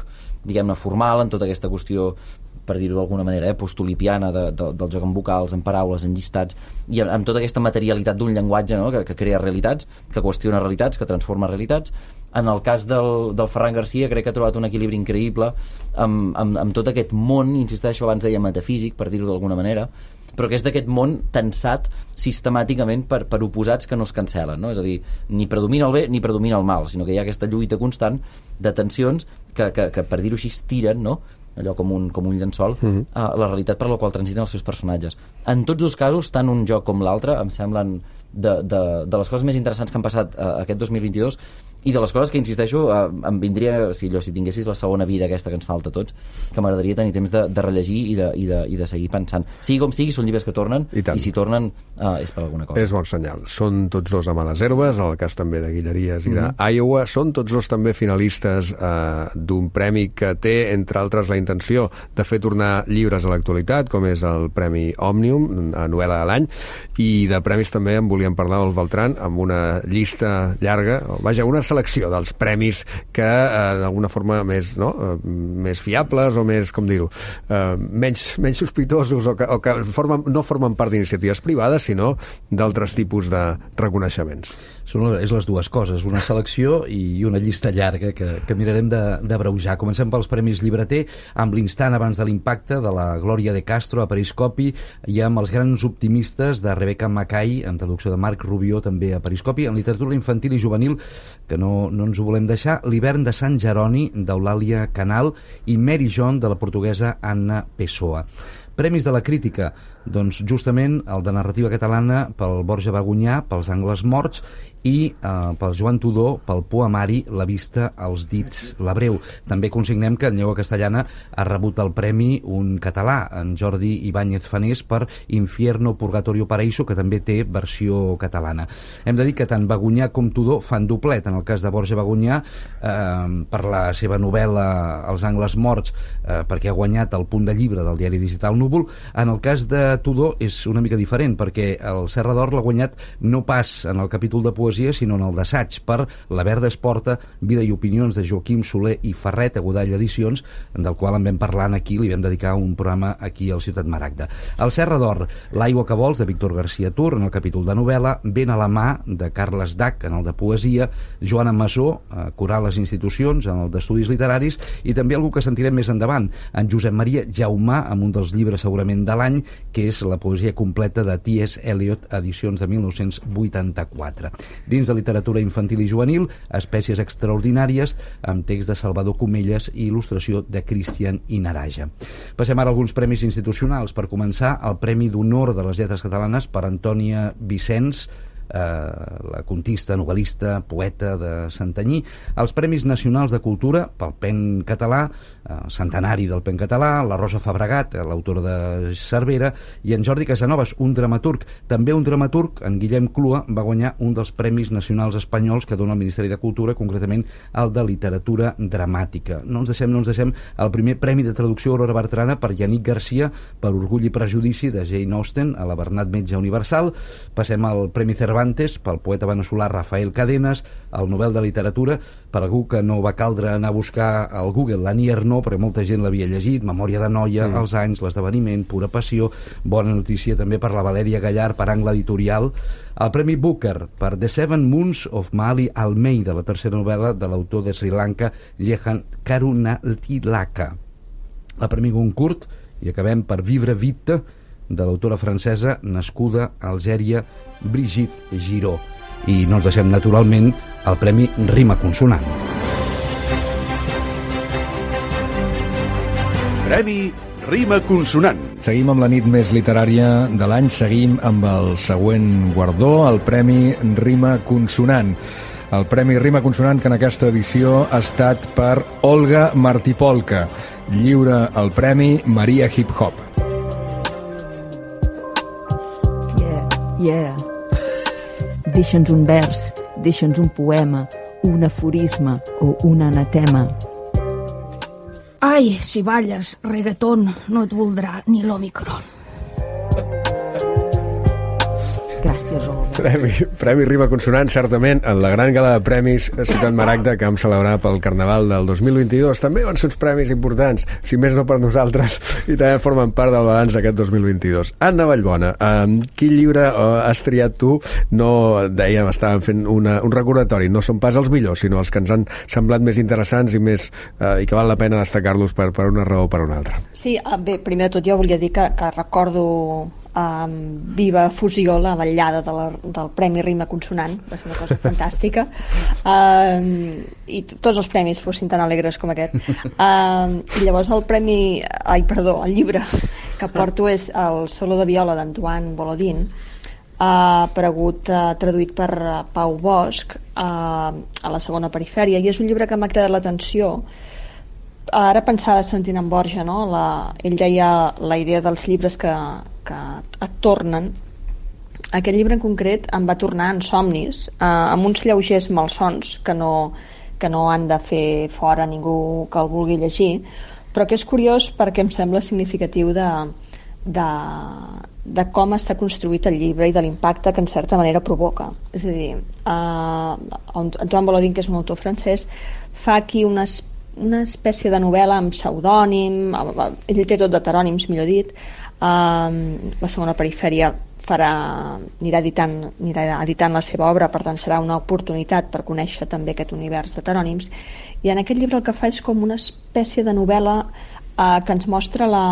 diguem-ne, formal, en tota aquesta qüestió, per dir-ho d'alguna manera, eh, postolipiana de, de, del joc amb vocals, en paraules, en llistats, i amb, amb tota aquesta materialitat d'un llenguatge, no?, que, que crea realitats, que qüestiona realitats, que transforma realitats. En el cas del, del Ferran Garcia crec que ha trobat un equilibri increïble amb, amb, amb tot aquest món, insisteixo, abans deia metafísic, per dir-ho d'alguna manera, però que és d'aquest món tensat sistemàticament per, per oposats que no es cancel·len, no? És a dir, ni predomina el bé ni predomina el mal, sinó que hi ha aquesta lluita constant de tensions que, que, que per dir-ho així, estiren, no?, allò com un, com un llençol, uh-huh. uh, la realitat per la qual transiten els seus personatges. En tots dos casos, tant un joc com l'altre, em semblen de, de, de les coses més interessants que han passat uh, aquest dos mil vint-i-dos, i de les coses que, insisteixo, uh, em vindria, si, allò, si tinguessis la segona vida aquesta que ens falta a tots, que m'agradaria tenir temps de, de rellegir i de, i, de, i de seguir pensant. Sigui com sigui, són llibres que tornen, i, i si tornen uh, és per alguna cosa. És bon senyal. Són tots dos a Males Herbes, en el cas també de Guilleries i mm-hmm. d'Iowa. Són tots dos també finalistes uh, d'un premi que té, entre altres, la intenció de fer tornar llibres a l'actualitat, com és el Premi Òmnium, a novel·la de l'any, i de premis també en volíem parlar del Beltran, amb una llista llarga, vaja, una selecció dels premis que eh, d'alguna forma més, no? eh, més fiables o més, com dir-ho, eh, menys, menys sospitosos o que, o que formen, no formen part d'iniciatives privades, sinó d'altres tipus de reconeixements. Són és les dues coses, una selecció i una llista llarga que, que mirarem de, de breujar. Comencem pels Premis Llibreter, amb l'instant abans de l'impacte de la Glòria de Castro a Periscopi i amb els grans optimistes de Rebecca Mackay, en traducció de Marc Rubió, també a Periscopi. En literatura infantil i juvenil, que no, no ens ho volem deixar, L'hivern de Sant Jeroni, d'Eulàlia Canal, i Mary John, de la portuguesa Anna Pessoa. Premis de la crítica, doncs justament el de narrativa catalana pel Borja Bagunyà, pels Angles Morts, i eh, pel Joan Tudó, pel poemari La vista als dits, la breu. També consignem que en llengua castellana ha rebut el premi un català, en Jordi Ibáñez Fanés, per Infierno, Purgatorio, Paraíso, que també té versió catalana. Hem de dir que tant Bagunyà com Tudó fan doblet. En el cas de Borja Bagunyà, eh, per la seva novel·la Els Angles Morts, eh, perquè ha guanyat el Punt de Llibre del diari digital Núvol. En el cas de Tudó és una mica diferent, perquè el Serra d'Or l'ha guanyat no pas en el capítol de poesia, sinó en el d'assaig per La Verda Esporta, Vida i opinions de Joaquim Soler i Ferret, a Godall Edicions, del qual en vam parlar aquí, li vam dedicar un programa aquí al Ciutat Maragda. El Serra d'Or, L'aigua que vols, de Víctor García Tur, en el capítol de novel·la, Ben a la mà, de Carles Dach, en el de poesia, Joana Masó, eh, Coral les institucions, en el d'estudis literaris, i també algú que sentirem més endavant, en Josep Maria Jaumà, amb un dels llibres segurament de l'any, que és la poesia completa de T S Eliot, edicions de mil nou-cents vuitanta-quatre. Dins de literatura infantil i juvenil, Espècies extraordinàries, amb text de Salvador Comelles i il·lustració de Cristian Inaraja. Passem ara a alguns premis institucionals. Per començar, el Premi d'Honor de les Lletres Catalanes per Antònia Vicenç, eh, la contista, novel·lista, poeta de Santanyí. Els Premis Nacionals de Cultura pel Pen Català, eh, centenari del Pen Català, la Rosa Fabregat, l'autora de Cervera, i en Jordi Casanovas, un dramaturg. També un dramaturg, en Guillem Clua, va guanyar un dels Premis Nacionals Espanyols que dona el Ministeri de Cultura, concretament el de Literatura Dramàtica. No ens deixem, no ens deixem el primer Premi de Traducció Aurora Bertrana per Yannick Garcia, per Orgull i Prejudici, de Jane Austen, a la Bernat Metge Universal. Passem al Premi Cervantes pel poeta veneçolà Rafael Cadenas, el Nobel de Literatura per algú que no va caldre anar a buscar al Google, l'Annie Ernaux, perquè molta gent l'havia llegit, Memòria de noia, mm. Els anys, l'esdeveniment, Pura passió. Bona notícia també per la Valèria Gallard, per Angle Editorial. El Premi Booker per The Seven Moons of Maali Almeida, la tercera novel·la de l'autor de Sri Lanka, Jehan Karunatilaka. El Premi Goncourt, i acabem per Vivre Vite, de l'autora francesa nascuda a Algèria, Brigitte Giraud. I no ens deixem, naturalment, el Premi Rima Consonant. Premi Rima Consonant. Seguim amb la nit més literària de l'any, seguim amb el següent guardó, el Premi Rima Consonant. El Premi Rima Consonant, que en aquesta edició ha estat per Olga Martipolka. Lliura el Premi Maria Hip Hop. Yeah. Deixa'ns un vers, deixa'ns un poema, un aforisme o un anatema. Ai, si balles reggaeton, no et voldrà ni l'Omicron. Gràcies. Gràcies, Olga. Premi, Premi Rima Consonant, certament, en la gran gala de premis a Ciutat Maragda que vam celebrar pel Carnaval del dos mil vint-i-dos. També van ser uns premis importants, si més no per nosaltres, i també formen part del balanç d'aquest dos mil vint-i-dos. Anna Vallbona, um, quin llibre uh, has triat tu? No, dèiem, estàvem fent una, un recordatori, no són pas els millors, sinó els que ens han semblat més interessants i més uh, i que val la pena destacar-los per, per una raó o per una altra. Sí, bé, primer de tot jo volia dir que, que recordo amb viva fusió la vetllada de la, del Premi Rima Consonant, va ser una cosa fantàstica, um, i tots els premis fossin tan alegres com aquest. Um, i llavors el premi, ai, perdó, el llibre que porto és el Solo de viola d'Antoine Volodin, uh, aparegut, uh, traduït per uh, Pau Bosch, uh, a la segona perifèria, i és un llibre que m'ha cridat l'atenció. Ara pensava sentint en Borja, no? La, ell deia la idea dels llibres que, que et tornen. Aquest llibre en concret em va tornar en somnis, eh, amb uns lleugers malsons que no, que no han de fer fora ningú que el vulgui llegir, però que és curiós perquè em sembla significatiu de, de, de com està construït el llibre i de l'impacte que en certa manera provoca. És a dir, eh, Antoine Volodin, que és un autor francès, fa aquí unes una espècie de novel·la amb pseudònim, ell té tot de terònims, millor dit. Uh, la segona perifèria farà, anirà editant, anirà editant la seva obra, per tant serà una oportunitat per conèixer també aquest univers de terònims, i en aquest llibre el que fa és com una espècie de novel·la uh, que ens mostra la,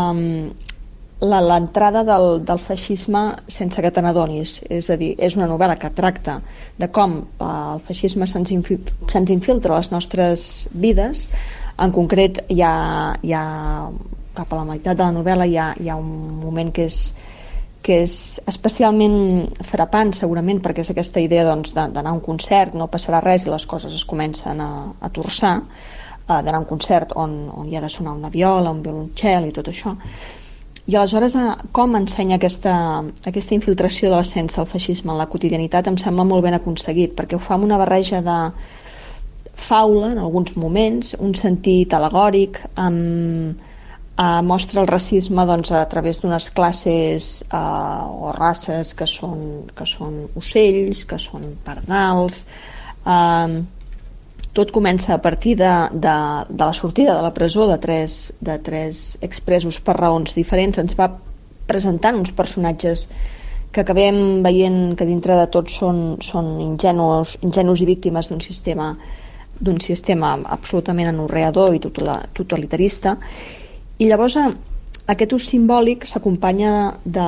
la, l'entrada del, del feixisme sense que te n'adonis. És a dir, és una novel·la que tracta de com eh, el feixisme se'ns, infi, se'ns infiltra a les nostres vides. En concret, hi ha, hi ha cap a la meitat de la novel·la hi ha, hi ha un moment que és, que és especialment frapant, segurament, perquè és aquesta idea doncs, d'anar a un concert, no passarà res i les coses es comencen a, a torçar, eh, d'anar a un concert on, on hi ha de sonar una viola, un violoncel i tot això. I aleshores, com ensenya aquesta, aquesta infiltració de l'ascens del feixisme en la quotidianitat em sembla molt ben aconseguit, perquè ho fa amb una barreja de faula en alguns moments, un sentit alegòric, amb, eh, mostra el racisme doncs, a través d'unes classes eh, o races que són, que són ocells, que són pardals. Eh, tot comença a partir de, de, de la sortida de la presó de tres, de tres expresos per raons diferents. Ens va presentant uns personatges que acabem veient que dintre de tot són, són ingenus, ingenus i víctimes d'un sistema, d'un sistema absolutament anorreador i totalitarista. I llavors aquest ús simbòlic s'acompanya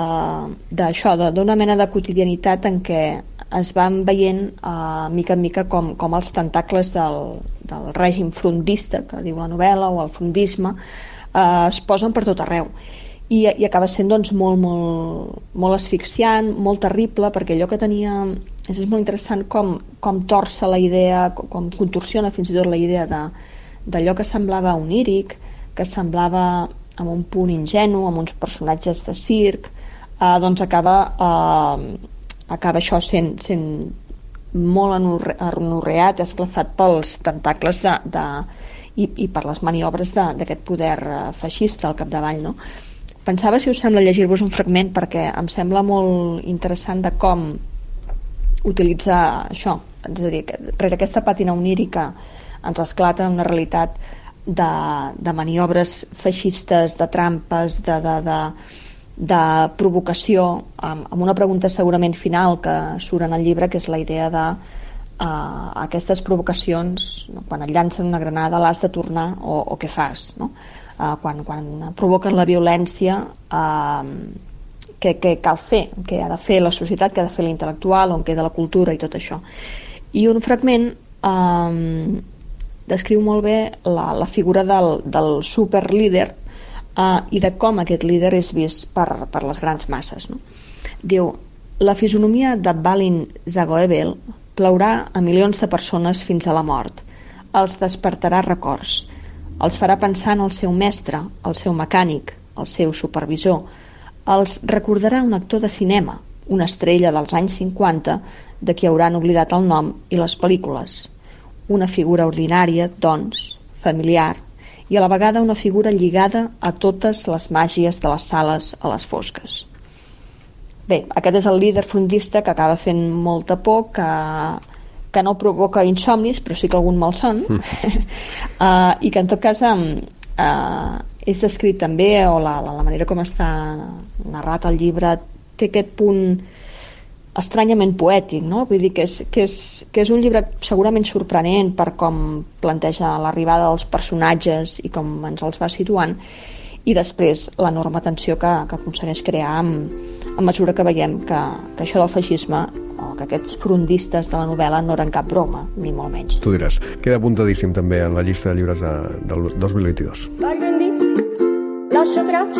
d'això, d'una mena de quotidianitat en què es van veient uh, mica en mica com, com els tentacles del, del règim frontista, que diu la novel·la, o el frontisme, uh, es posen per tot arreu. I, i acaba sent doncs, molt, molt, molt asfixiant, molt terrible, perquè allò que tenia... És molt interessant com, com torça la idea, com, com contorsiona fins i tot la idea d'allò que semblava oníric, que semblava amb un punt ingenu, amb uns personatges de circ, uh, doncs acaba... Uh, acaba això sent, sent molt anorreat, esclafat pels tentacles de, de, i, i per les maniobres d'aquest poder feixista al capdavall, no? Pensava, si us sembla, llegir-vos un fragment, perquè em sembla molt interessant de com utilitzar això, és a dir, que rere aquesta pàtina onírica ens esclata una realitat de, de maniobres feixistes, de trampes, de... de, de de provocació, amb, amb una pregunta segurament final que surt en el llibre, que és la idea de uh, aquestes provocacions, no? Quan et llancen una granada l'has de tornar o, o què fas, no? uh, quan, quan provoquen la violència, uh, què, què cal fer, què ha de fer la societat, què ha de fer l'intel·lectual, on queda la cultura i tot això. I un fragment uh, descriu molt bé la, la figura del, del superlíder, Uh, i de com aquest líder és vist per, per les grans masses, no? Diu, la fisonomia de Balin Zagoebel plaurà a milions de persones fins a la mort, els despertarà records, els farà pensar en el seu mestre, el seu mecànic, el seu supervisor, els recordarà un actor de cinema, una estrella dels anys cinquanta de qui hauran oblidat el nom i les pel·lícules, una figura ordinària, doncs, familiar, i a la vegada una figura lligada a totes les màgies de les sales a les fosques. bé, aquest és el líder frontista que acaba fent molta por, que, que no provoca insomnis, però sí que algun malson, mm. uh, i que en tot cas um, uh, és descrit també, o la, la, la manera com està narrat el llibre té aquest punt estranyament poètic, no? Vull dir que és, que, és, que és un llibre segurament sorprenent per com planteja l'arribada dels personatges i com ens els va situant, i després l'enorme tensió que, que aconsegueix crear amb, a mesura que veiem que, que això del feixisme o que aquests frontistes de la novel·la no eren cap broma, ni molt menys. Tu diràs, queda apuntadíssim també en la llista de llibres de, del dos mil vint-i-dos. Spargo indizi, lascio tracce,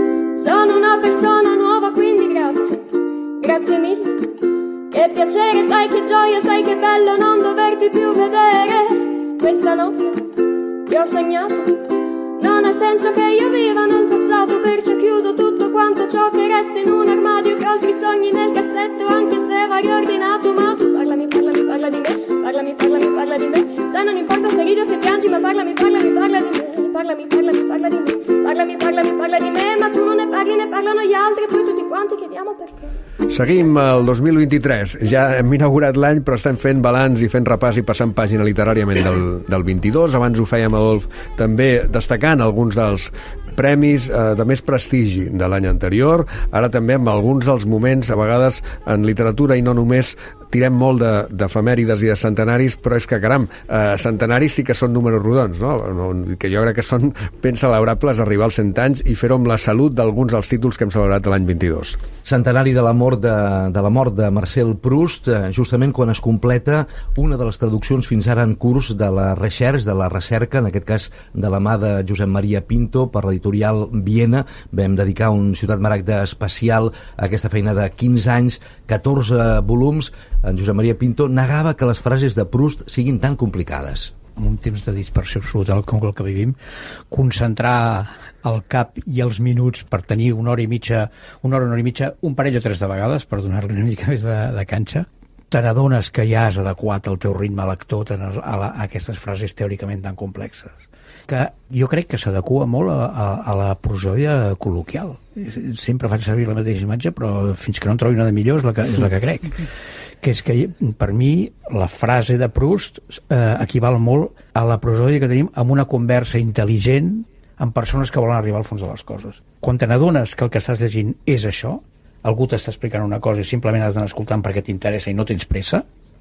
sono una persona nuova, quindi grazie. Grazie mille, che piacere, sai che gioia, sai che bello non doverti più vedere. Questa notte che ho sognato, non ha senso che io viva nel passato, perciò chiudo tutto quanto ciò che resta in un armadio, che altri sogni nel cassetto, anche se va riordinato. Ma tu parlami, parlami, parla di me, parlami, parlami, parla di me, se non importa se ridi o se piangi, ma parlami, parlami, parla di me, parlami, parlami, parla di me, parlami, parlami, parla di me, ma tu non ne parli, ne parlano gli altri, e poi tutti quanti chiediamo perché. Seguim el dos mil vint-i-tres. Ja hem inaugurat l'any, però estem fent balanç i fent repàs i passant pàgina literàriament del, del vint-i-dos. Abans ho fèiem, Adolf, també destacant alguns dels premis eh, de més prestigi de l'any anterior. Ara també amb alguns dels moments, a vegades en literatura, i no només tirem molt d'efemèrides i de centenaris, però és que, caram, eh, centenaris sí que són números rodons, no? no? Que jo crec que són ben celebrables arribar als cent anys i fer-ho amb la salut d'alguns dels títols que hem celebrat l'any vint-i-dos. Centenari de la mort de, de la mort de Marcel Proust, eh, justament quan es completa una de les traduccions fins ara en curs de la Recherche, de la recerca, en aquest cas de la mà de Josep Maria Pinto per l'editorial Viena. Vam dedicar un Ciutat Maragda especial a aquesta feina de quinze anys, catorze volums. En Josep Maria Pinto negava que les frases de Proust siguin tan complicades. En un temps de dispersió absoluta com el que vivim, concentrar el cap i els minuts per tenir una hora i mitja, una hora, una hora i mitja, un parell o tres de vegades, per donar-li una mica més de, de canxa, te n'adones que ja has adequat el teu ritme lector a, la, a aquestes frases teòricament tan complexes, que jo crec que s'adequa molt a, a, a la prosòdia col·loquial. Sempre faig servir la mateixa imatge, però fins que no en trobi una de millor és la que, és la que crec. Que és que, per mi, la frase de Proust eh, equival molt a la prosòdia que tenim amb una conversa intel·ligent amb persones que volen arribar al fons de les coses. Quan te n'adones que el que estàs llegint és això, algú t'està explicant una cosa i simplement has d'anar escoltant perquè t'interessa i no tens pressa,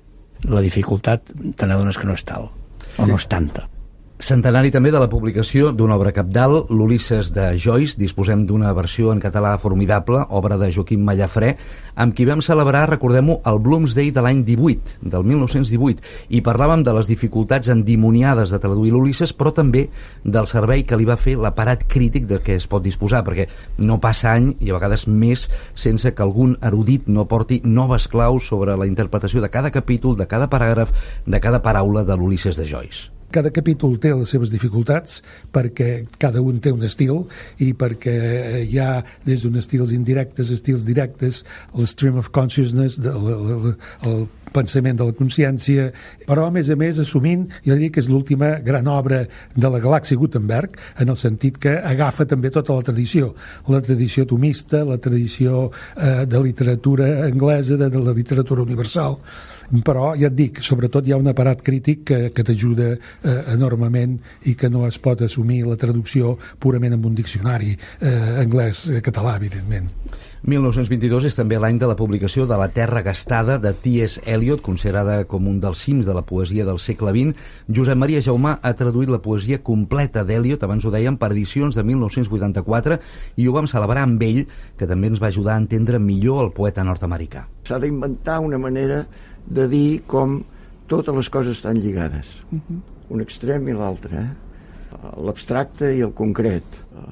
la dificultat te n'adones que no és tal, o sí. no és tanta. Centenari també de la publicació d'una obra cabdal, l'Ulisses de Joyce. Disposem d'una versió en català formidable, obra de Joaquim Mallafrè, amb qui vam celebrar, recordem-ho, el Bloomsday de l'any divuit, del mil nou-cents divuit, i parlàvem de les dificultats endimoniades de traduir l'Ulisses, però també del servei que li va fer l'aparat crític de què es pot disposar, perquè no passa any, i a vegades més, sense que algun erudit no porti noves claus sobre la interpretació de cada capítol, de cada paràgraf, de cada paraula de l'Ulisses de Joyce. Cada capítol té les seves dificultats perquè cada un té un estil i perquè hi ha des d'un estils indirectes, estils directes, el stream of consciousness, el, el, el pensament de la consciència, però a més a més assumint, jo diria que és l'última gran obra de la galàxia Gutenberg, en el sentit que agafa també tota la tradició, la tradició tomista, la tradició eh, de literatura anglesa, de, de la literatura universal. Però, ja et dic, sobretot hi ha un aparat crític que, que t'ajuda eh, enormement i que no es pot assumir la traducció purament amb un diccionari eh, anglès-català, evidentment. mil nou-cents vint-i-dos és també l'any de la publicació de La Terra gastada, de T S Eliot, considerada com un dels cims de la poesia del segle vint. Josep Maria Jaumà ha traduït la poesia completa d'Eliot, abans ho dèiem, per edicions de mil nou-cents vuitanta-quatre, i ho vam celebrar amb ell, que també ens va ajudar a entendre millor el poeta nord-americà. S'ha d'inventar una manera de dir com totes les coses estan lligades, uh-huh. un extrem i l'altre, eh? L'abstracte i el concret,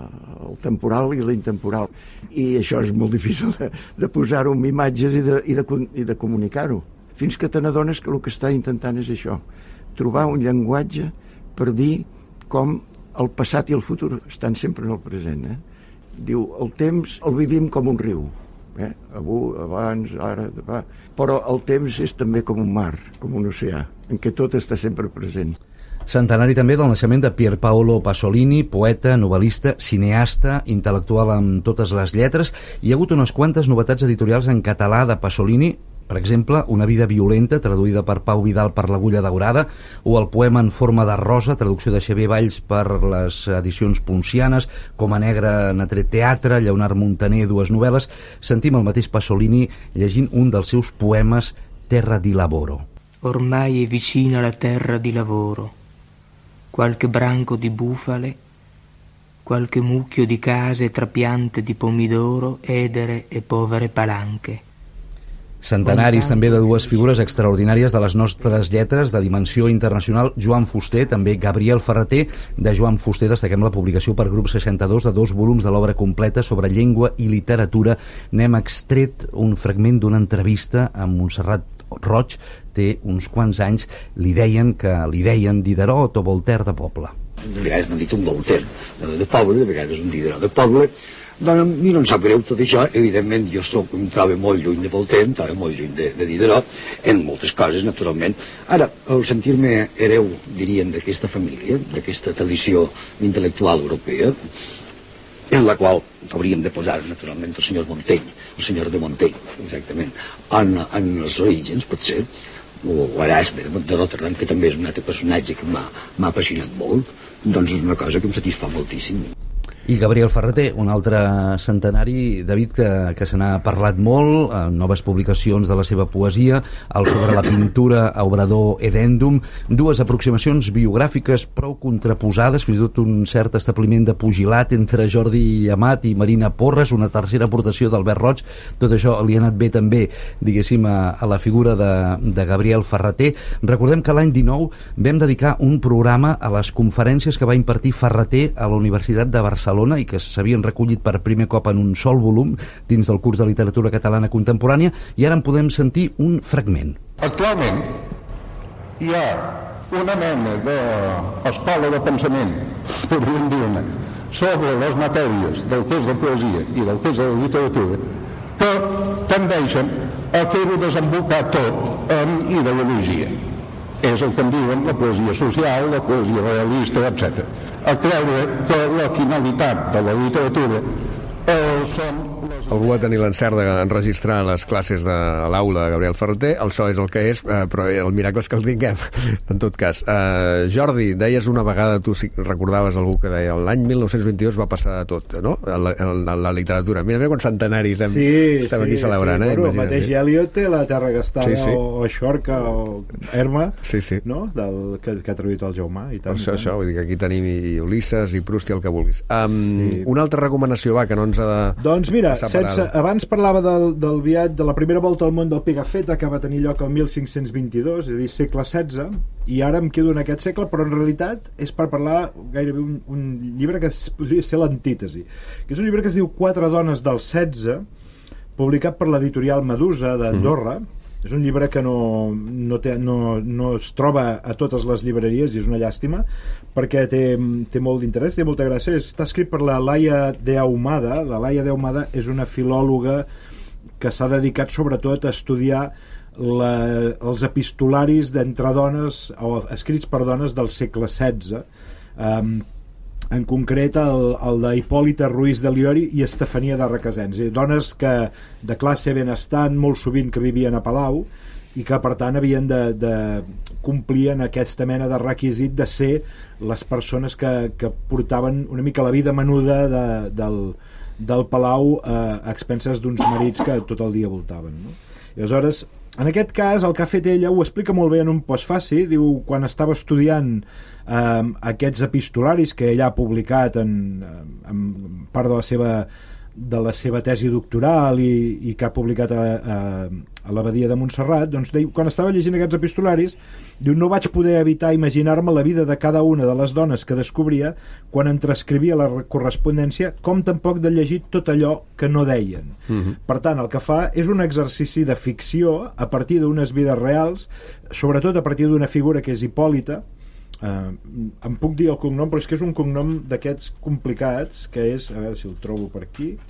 el temporal i l'intemporal, i això és molt difícil de, de posar-ho amb imatges i de, i de, i de comunicar-ho, fins que te n'adones que el que està intentant és això, trobar un llenguatge per dir com el passat i el futur estan sempre en el present, eh? Diu, el temps el vivim com un riu, eh? Avui, abans, ara, però el temps és també com un mar, com un oceà, en què tot està sempre present. Centenari també del naixement de Pier Paolo Pasolini, poeta, novel·lista, cineasta, intel·lectual amb totes les lletres. Hi ha hagut unes quantes novetats editorials en català de Pasolini, per exemple, Una vida violenta, traduïda per Pau Vidal per l'Agulla Daurada, o el poema En forma de rosa, traducció de Xavier Valls per les edicions Poncianes, Com a negre n'ha tret teatre, Lleonard Montaner, dues novel·les. Sentim el mateix Pasolini llegint un dels seus poemes, Terra di lavoro. Ormai è vicina la terra di lavoro, qualche branco di bufale, qualche mucchio di case tra piante di pomidoro, edere e povere palanche. Centenaris també de dues figures extraordinàries de les nostres lletres de dimensió internacional, Joan Fuster, també Gabriel Ferrater. De Joan Fuster destaquem la publicació per Grup seixanta-dos de dos volums de l'obra completa sobre llengua i literatura. N'hem extret un fragment d'una entrevista amb Montserrat Roig, té uns quants anys, li deien que li deien Diderot o Voltaire de poble. De vegades m'han dit un Voltaire de poble, de vegades un Diderot de poble. Doncs a mi no em sap greu tot això. Evidentment jo soc, em trobo molt lluny de Voltaire, em trobo molt lluny de, de Diderot, en moltes coses, naturalment. Ara, al sentir-me hereu, diríem, d'aquesta família, d'aquesta tradició intel·lectual europea, en la qual hauríem de posar, naturalment, el senyor Montaigne, el senyor de Montaigne, exactament, en, en els orígens, potser, o Erasme de Rotterdam, que també és un altre personatge que m'ha apassionat molt, doncs és una cosa que em satisfà moltíssim. I Gabriel Ferrater, un altre centenari, David, que, que se n'ha parlat molt, eh, noves publicacions de la seva poesia, el sobre la pintura a Obrador Edendum, dues aproximacions biogràfiques prou contraposades, fins i tot un cert establiment de pugilat entre Jordi Amat i Marina Porres, una tercera aportació d'Albert Roig. Tot això li ha anat bé també, diguéssim, a, a la figura de, de Gabriel Ferrater. Recordem que l'any dinou vam dedicar un programa a les conferències que va impartir Ferrater a la Universitat de Barcelona i que s'havien recollit per primer cop en un sol volum dins del curs de literatura catalana contemporània, i ara en podem sentir un fragment. Actualment hi ha una mena d'escola de pensament, podríem dir-ne, sobre les matèries del que és de poesia i del que és de literatura, que tendeixen a fer-ho desembocar tot en ideologia. És el que en diuen la poesia social, la poesia realista, etcètera. A creure que la finalitat de la literatura eh, són... Algú va tenir l'encert d'enregistrar les classes de l'aula de Gabriel Ferrater. El so és el que és, eh, però el miracle és que el tinguem, en tot cas. Eh, Jordi, deies una vegada, tu si recordaves algú que deia l'any mil nou-cents vint-i-dos va passar de tot, no?, en la, en la literatura. Mira, mira quants centenaris hem, sí, estem sí, aquí celebrant, sí. eh? Bueno, el mateix Eliot té La terra gastada, sí, sí. o Xorca o Herma, sí, sí. no?, del, que, que ha traduït el Jaumà. I tant, per això, i tant. això, vull dir que aquí tenim i Ulisses, i Proust, i el que vulguis. Um, sí. Una altra recomanació, va, que no ens ha de... Doncs mira, sense, abans parlava del, del viatge, de la primera volta al món del Pigafetta, que va tenir lloc el mil cinc-cents vint-i-dos, és a dir, segle setze, i ara em quedo en aquest segle, però en realitat és per parlar gairebé un, un llibre que podria ser l'antítesi, que és un llibre que es diu Quatre dones del setze, publicat per l'editorial Medusa d'Andorra. Mm-hmm. És un llibre que no, no, té, no, no es troba a totes les llibreries, i és una llàstima, perquè té, té molt d'interès, té molta gràcia. Està escrit per la Laia de Ahumada. La Laia de Ahumada és una filòloga que s'ha dedicat sobretot a estudiar la, els epistolaris d'entre dones, o escrits per dones del segle setze, um, en concret el, el d'Hipòlita Ruiz de Liori i Estefania de Requesens, dones que de classe benestant, molt sovint que vivien a Palau, i que per tant havien de, de complir en aquesta mena de requisit de ser les persones que, que portaven una mica la vida menuda de, del, del Palau eh, a expenses d'uns marits que tot el dia voltaven, no? I aleshores, en aquest cas, el que ha fet ella ho explica molt bé en un postfaci. Diu, quan estava estudiant eh, aquests epistolaris que ella ha publicat en, en part de la seva de la seva tesi doctoral i, i que ha publicat a, a, a l'Abadia de Montserrat, doncs diu, quan estava llegint aquests epistolaris, diu, no vaig poder evitar imaginar-me la vida de cada una de les dones que descobria quan en transcrivia la correspondència, com tampoc de llegir tot allò que no deien. Mm-hmm. Per tant, el que fa és un exercici de ficció a partir d'unes vides reals, sobretot a partir d'una figura que és Hipòlita. Uh, em puc dir el cognom, però és que és un cognom d'aquests complicats, que és, a veure si el trobo per aquí,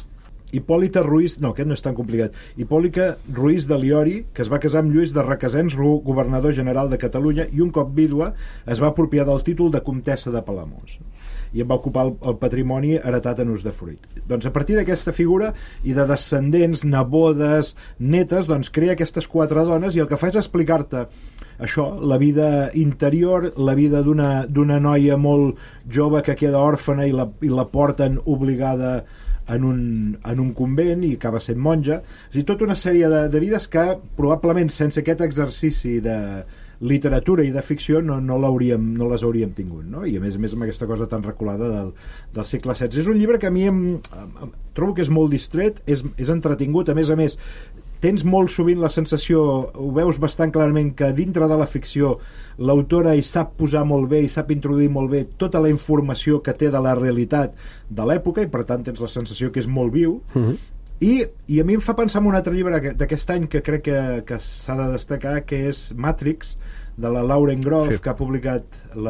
Hipòlita Ruiz, no, aquest no és tan complicat, Hipòlita Ruiz de Liori, que es va casar amb Lluís de Requesens, governador general de Catalunya, i un cop vídua es va apropiar del títol de comtessa de Palamós i en va ocupar el, el patrimoni heretat en usdefruit. Doncs a partir d'aquesta figura i de descendents, nebodes, netes, doncs crea aquestes quatre dones, i el que fa és explicar-te això, la vida interior, la vida d'una d'una noia molt jove que queda òrfana i la, i la porten obligada en un, en un convent i acaba sent monja. És a dir, tota una sèrie de, de vides que probablement sense aquest exercici de literatura i de ficció no, no, l'hauríem, no les hauríem tingut, no? I a més a més amb aquesta cosa tan reculada del, del segle setze. És un llibre que a mi em, em, trobo que és molt distret, és, és entretingut, a més a més tens molt sovint la sensació, ho veus bastant clarament, que dintre de la ficció l'autora hi sap posar molt bé i sap introduir molt bé tota la informació que té de la realitat de l'època, i per tant tens la sensació que és molt viu. Uh-huh. I, i a mi em fa pensar en un altre llibre d'aquest any que crec que, que s'ha de destacar, que és Matrix, de la Lauren Groff, sí. que ha publicat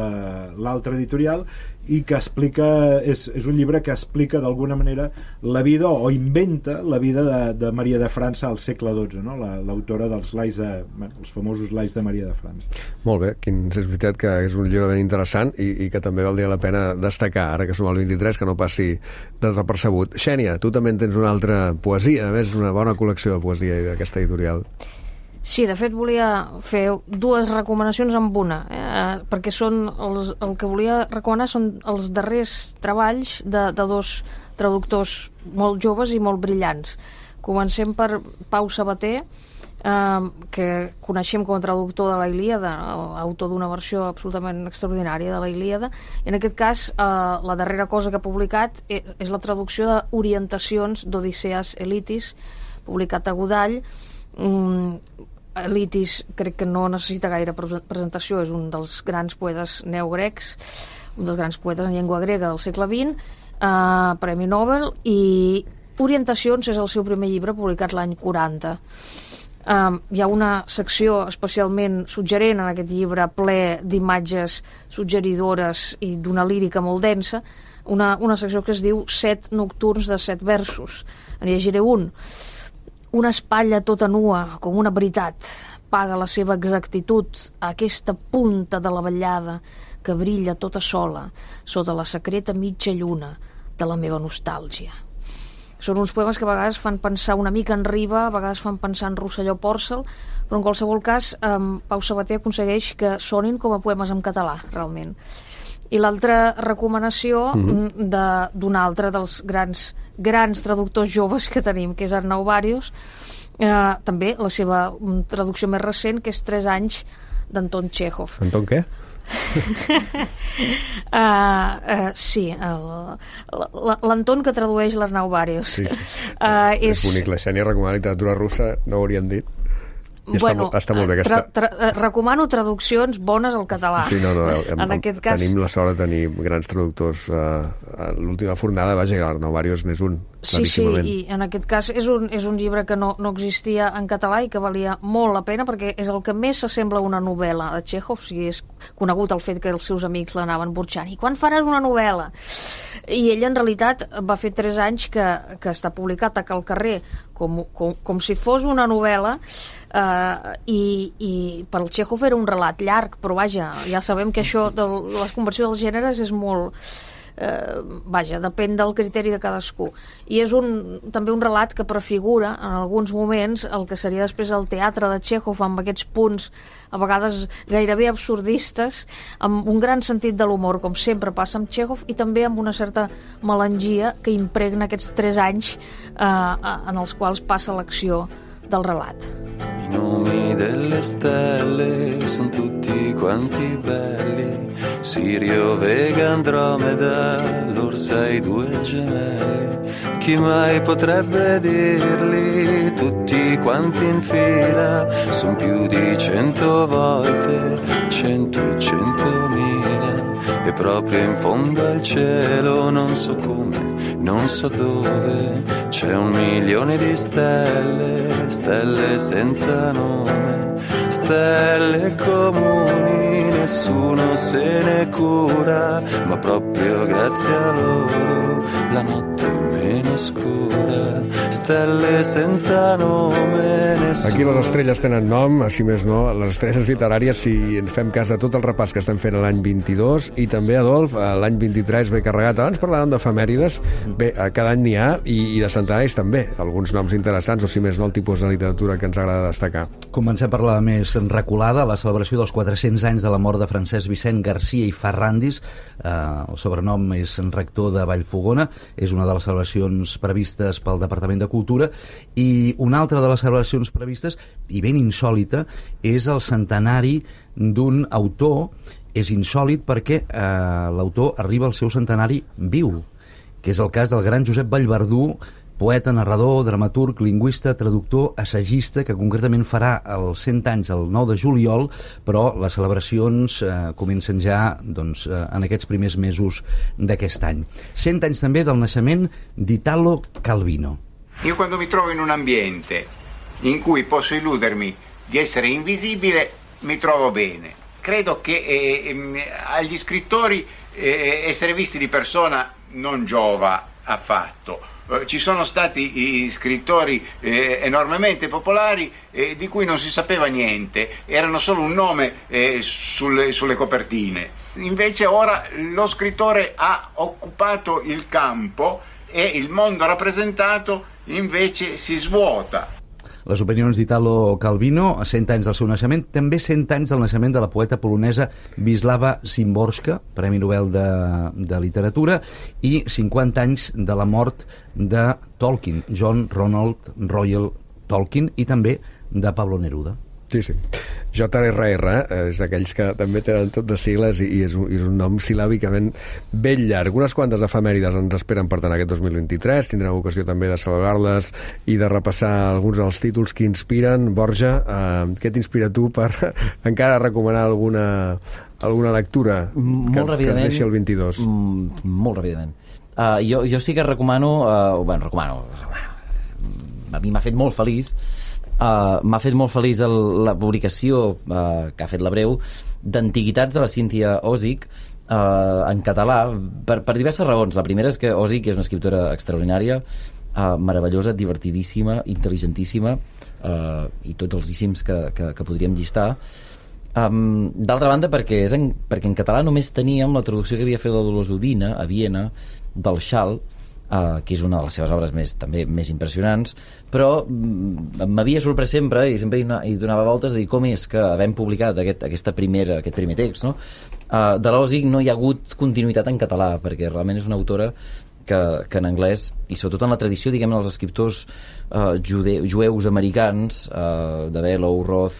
l'altra editorial, i que explica, és, és un llibre que explica d'alguna manera la vida, o inventa la vida de, de Maria de França al segle dotze, no? L'autora dels lais de, bueno, els famosos lais de Maria de França. Molt bé, quins, és veritat que és un llibre ben interessant i, i que també valdria la pena destacar, ara que som al vint-i-tres, que no passi desapercebut. Xènia, tu també en tens una altra poesia, a més una bona col·lecció de poesia d'aquesta editorial. Sí, de fet volia fer dues recomanacions amb una, eh, perquè són els, el que volia recomanar són els darrers treballs de, de dos traductors molt joves i molt brillants. Comencem per Pau Sabater, eh, que coneixem com a traductor de la Ilíada, autor d'una versió absolutament extraordinària de la Ilíada. En aquest cas, eh, la darrera cosa que ha publicat és la traducció d'Orientacions d'Odisseas Elitis, publicat a Godall. Um, Elitis crec que no necessita gaire presentació, és un dels grans poetes neogrecs, un dels grans poetes en llengua grega del segle vint, eh, Premi Nobel, i Orientacions és el seu primer llibre publicat l'any quaranta. Um, hi ha una secció especialment suggerent en aquest llibre, ple d'imatges suggeridores i d'una lírica molt densa, una, una secció que es diu Set nocturns de set versos. En llegiré un. Una espatlla tota nua, com una veritat, paga la seva exactitud a aquesta punta de la vetllada que brilla tota sola sota la secreta mitja lluna de la meva nostàlgia. Són uns poemes que a vegades fan pensar una mica en Riba, a vegades fan pensar en Rosselló Pòrcel, però en qualsevol cas eh, Pau Sabater aconsegueix que sonin com a poemes en català, realment. I l'altra recomanació mm-hmm. d'un altre dels grans, grans traductors joves que tenim, que és Arnau Bàrios, eh, també la seva traducció més recent, que és Tres anys d'Anton Txékhov. Anton què? uh, uh, sí, l'Anton que tradueix l'Arnau Bàrios. Sí, sí. Uh, és... és bonic, la Xènia recomana literatura russa, no ho hauríem dit. I bueno, està, està molt bé. Tra, Aquesta... tra, recomano traduccions bones al català. Sí, no, no, hem, en aquest cas... tenim la sort de tenir grans traductors. Uh, l'última fornada va llegar l'Arnau Bàrios n'és un, sí, sí, i en aquest cas és un, és un llibre que no, no existia en català i que valia molt la pena perquè és el que més s'assembla a una novel·la de Txékhov. O sigui, és conegut el fet que els seus amics l'anaven burxant. I quan faràs una novel·la? I ell en realitat va fer tres anys que, que està publicat a Cal Carrer com, com, com si fos una novel·la. Uh, i, i per al Txékhov era un relat llarg, però vaja, ja sabem que això de la conversió dels gèneres és molt uh, vaja, depèn del criteri de cadascú, i és un, també un relat que prefigura en alguns moments el que seria després el teatre de Txékhov, amb aquests punts a vegades gairebé absurdistes, amb un gran sentit de l'humor, com sempre passa amb Txékhov, i també amb una certa melangia que impregna aquests tres anys uh, en els quals passa l'acció del relat. I nomi delle stelle sono tutti quanti belli, Sirio, Vega, Andromeda, l'Orsa e i due gemelli. Chi mai potrebbe dirli? Tutti quanti in fila, son più di cento volte, cento e centomila. E proprio in fondo al cielo, non so come, non so dove, c'è un milione di stelle, stelle senza nome, stelle comuni, nessuno se ne cura, ma proprio grazie a loro la notte è meno scura, stelle senza nome, nessuno. Aquí les estrelles tenen nom, si més no, les estrelles literàries, si ens fem cas de tot el repàs que estem fent l'any vint-i-dos, i també, Adolf, l'any vint-i-tres ve carregat. Abans parlàvem d'efemèrides, bé, cada any n'hi ha, i, i de centenaris també, alguns noms interessants, o si més no, el tipus de literatura que ens agrada destacar. Comencem per la més reculada, la celebració dels quatre-cents anys de la mort de Francesc Vicent Garcia i Ferrandis. Eh, el sobrenom és rector de Vallfogona, és una de les celebracions previstes pel Departament de Cultura, i una altra de les celebracions previstes, i ben insòlita, és el centenari d'un autor. És insòlit perquè eh, l'autor arriba al seu centenari viu, que és el cas del gran Josep Vallverdú, poeta, narrador, dramaturg, lingüista, traductor, assagista, que concretament farà els cent anys el nou de juliol, però les celebracions eh, comencen ja doncs, eh, en aquests primers mesos d'aquest any. cent anys també del naixement d'Italo Calvino. Io quando mi trovo in un ambiente in cui posso illudermi di essere invisibile, mi trovo bene. Credo che eh, agli scrittori eh, essere visti di persona non giova affatto. Eh, ci sono stati i scrittori eh, enormemente popolari eh, di cui non si sapeva niente, erano solo un nome eh, sulle, sulle copertine. Invece ora lo scrittore ha occupato il campo e il mondo rappresentato invece si svuota. Les opinions d'Italo Calvino, a cent anys del seu naixement, també cent anys del naixement de la poeta polonesa Wisława Szymborska, Premi Nobel de, de Literatura, i cinquanta anys de la mort de Tolkien, John Ronald Reuel Tolkien, i també de Pablo Neruda. Sí, sí. J R R eh, és d'aquells que també tenen tot de sigles i, i és, un, és un nom silàbicament ben llarg. Unes quantes efemèrides ens esperen per tant aquest dos mil vint-i-tres. Tindrem ocasió també de celebrar-les i de repassar alguns dels títols que inspiren. Borja, eh, què t'inspira tu per encara recomanar alguna, alguna lectura que, molt que ens deixi el vint-i-dos? Mm, molt ràpidament. Uh, jo, jo sí que recomano, uh, bueno, recomano, recomano, a mi m'ha fet molt feliç. Uh, m'ha fet molt feliç el, la publicació uh, que ha fet la Breu d'Antiguitats de la Cíntia Òsic uh, en català per, per diverses raons. La primera és que Òsic és una escriptora extraordinària, uh, meravellosa, divertidíssima, intel·ligentíssima, uh, i tots els íssims que, que, que podríem llistar. Um, d'altra banda perquè, és en, perquè en català només teníem la traducció que havia fet la Dolors Udina a Viena del Xal, Uh, que és una de les seves obres més, també més impressionants, però mm, m'havia sorprès sempre i sempre hi, hi donava voltes de dir com és que havent publicat aquest, aquesta primera, aquest primer text, no? uh, de l'Òsic no hi ha hagut continuïtat en català, perquè realment és una autora que, que en anglès, i sobretot en la tradició, diguem, dels escriptors uh, jude, jueus americans, uh, de Bellow, Roth,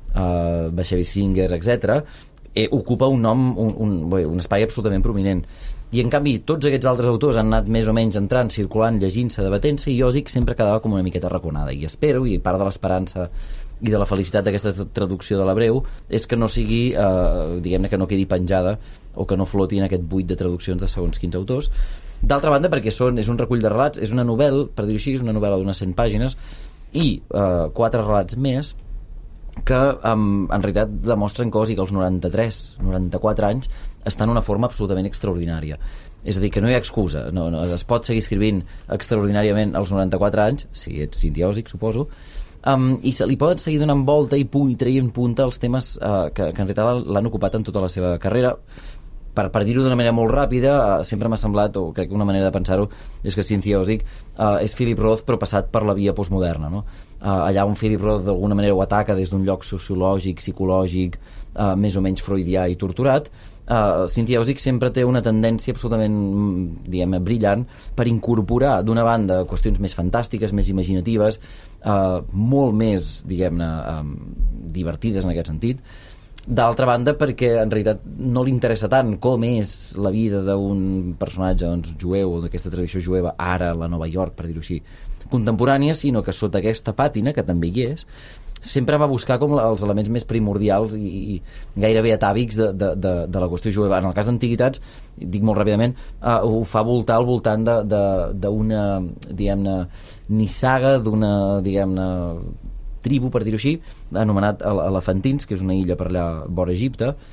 uh, Bashevis Singer, etcètera, eh, ocupa un nom, un, un, bé, un espai absolutament prominent. I en canvi tots aquests altres autors han anat més o menys entrant, circulant, llegint-se, debatent-se, i Òsic sempre quedava com una miqueta raconada. I espero, i part de l'esperança i de la felicitat d'aquesta traducció de la Breu és que no sigui, eh, diguem-ne, que no quedi penjada o que no floti en aquest buit de traduccions de segons quins autors. D'altra banda, perquè són, és un recull de relats, és una novel·la, per dir-ho així, és una novel·la d'unes cent pàgines i eh, quatre relats més que um, en realitat demostren que Òsic als noranta-tres, noranta-quatre anys està en una forma absolutament extraordinària. És a dir, que no hi ha excusa, no, no, es pot seguir escrivint extraordinàriament als noranta-quatre anys, si ets Cíntia Òsic, suposo, um, i se li poden seguir donant volta i, punt, i traient punta els temes uh, que, que en realitat l'han ocupat en tota la seva carrera. Per, per dir-ho d'una manera molt ràpida, uh, sempre m'ha semblat, o crec que una manera de pensar-ho és que Cíntia Òsic uh, és Philip Roth però passat per la via postmoderna, no? Uh, allà on Philip Roth d'alguna manera ho ataca des d'un lloc sociològic, psicològic, uh, més o menys freudià i torturat, uh, Cíntia Òsic sempre té una tendència absolutament, diguem, brillant per incorporar d'una banda qüestions més fantàstiques, més imaginatives, uh, molt més, diguem-ne, um, divertides en aquest sentit. D'altra banda perquè en realitat no li interessa tant com és la vida d'un personatge, doncs, jueu o d'aquesta tradició jueva ara a la Nova York, per dir-ho així, contemporània, sinó que sota aquesta pàtina, que també hi és, sempre va buscar com els elements més primordials i, i gairebé atàvics de, de, de, de la qüestió jueva. En el cas d'Antiguitats, dic molt ràpidament, uh, ho fa voltar al voltant d'una, diguem-ne, nissaga, d'una, diguem-ne, tribu, per dir-ho així, anomenat Elefantins, que és una illa per allà vora Egipte,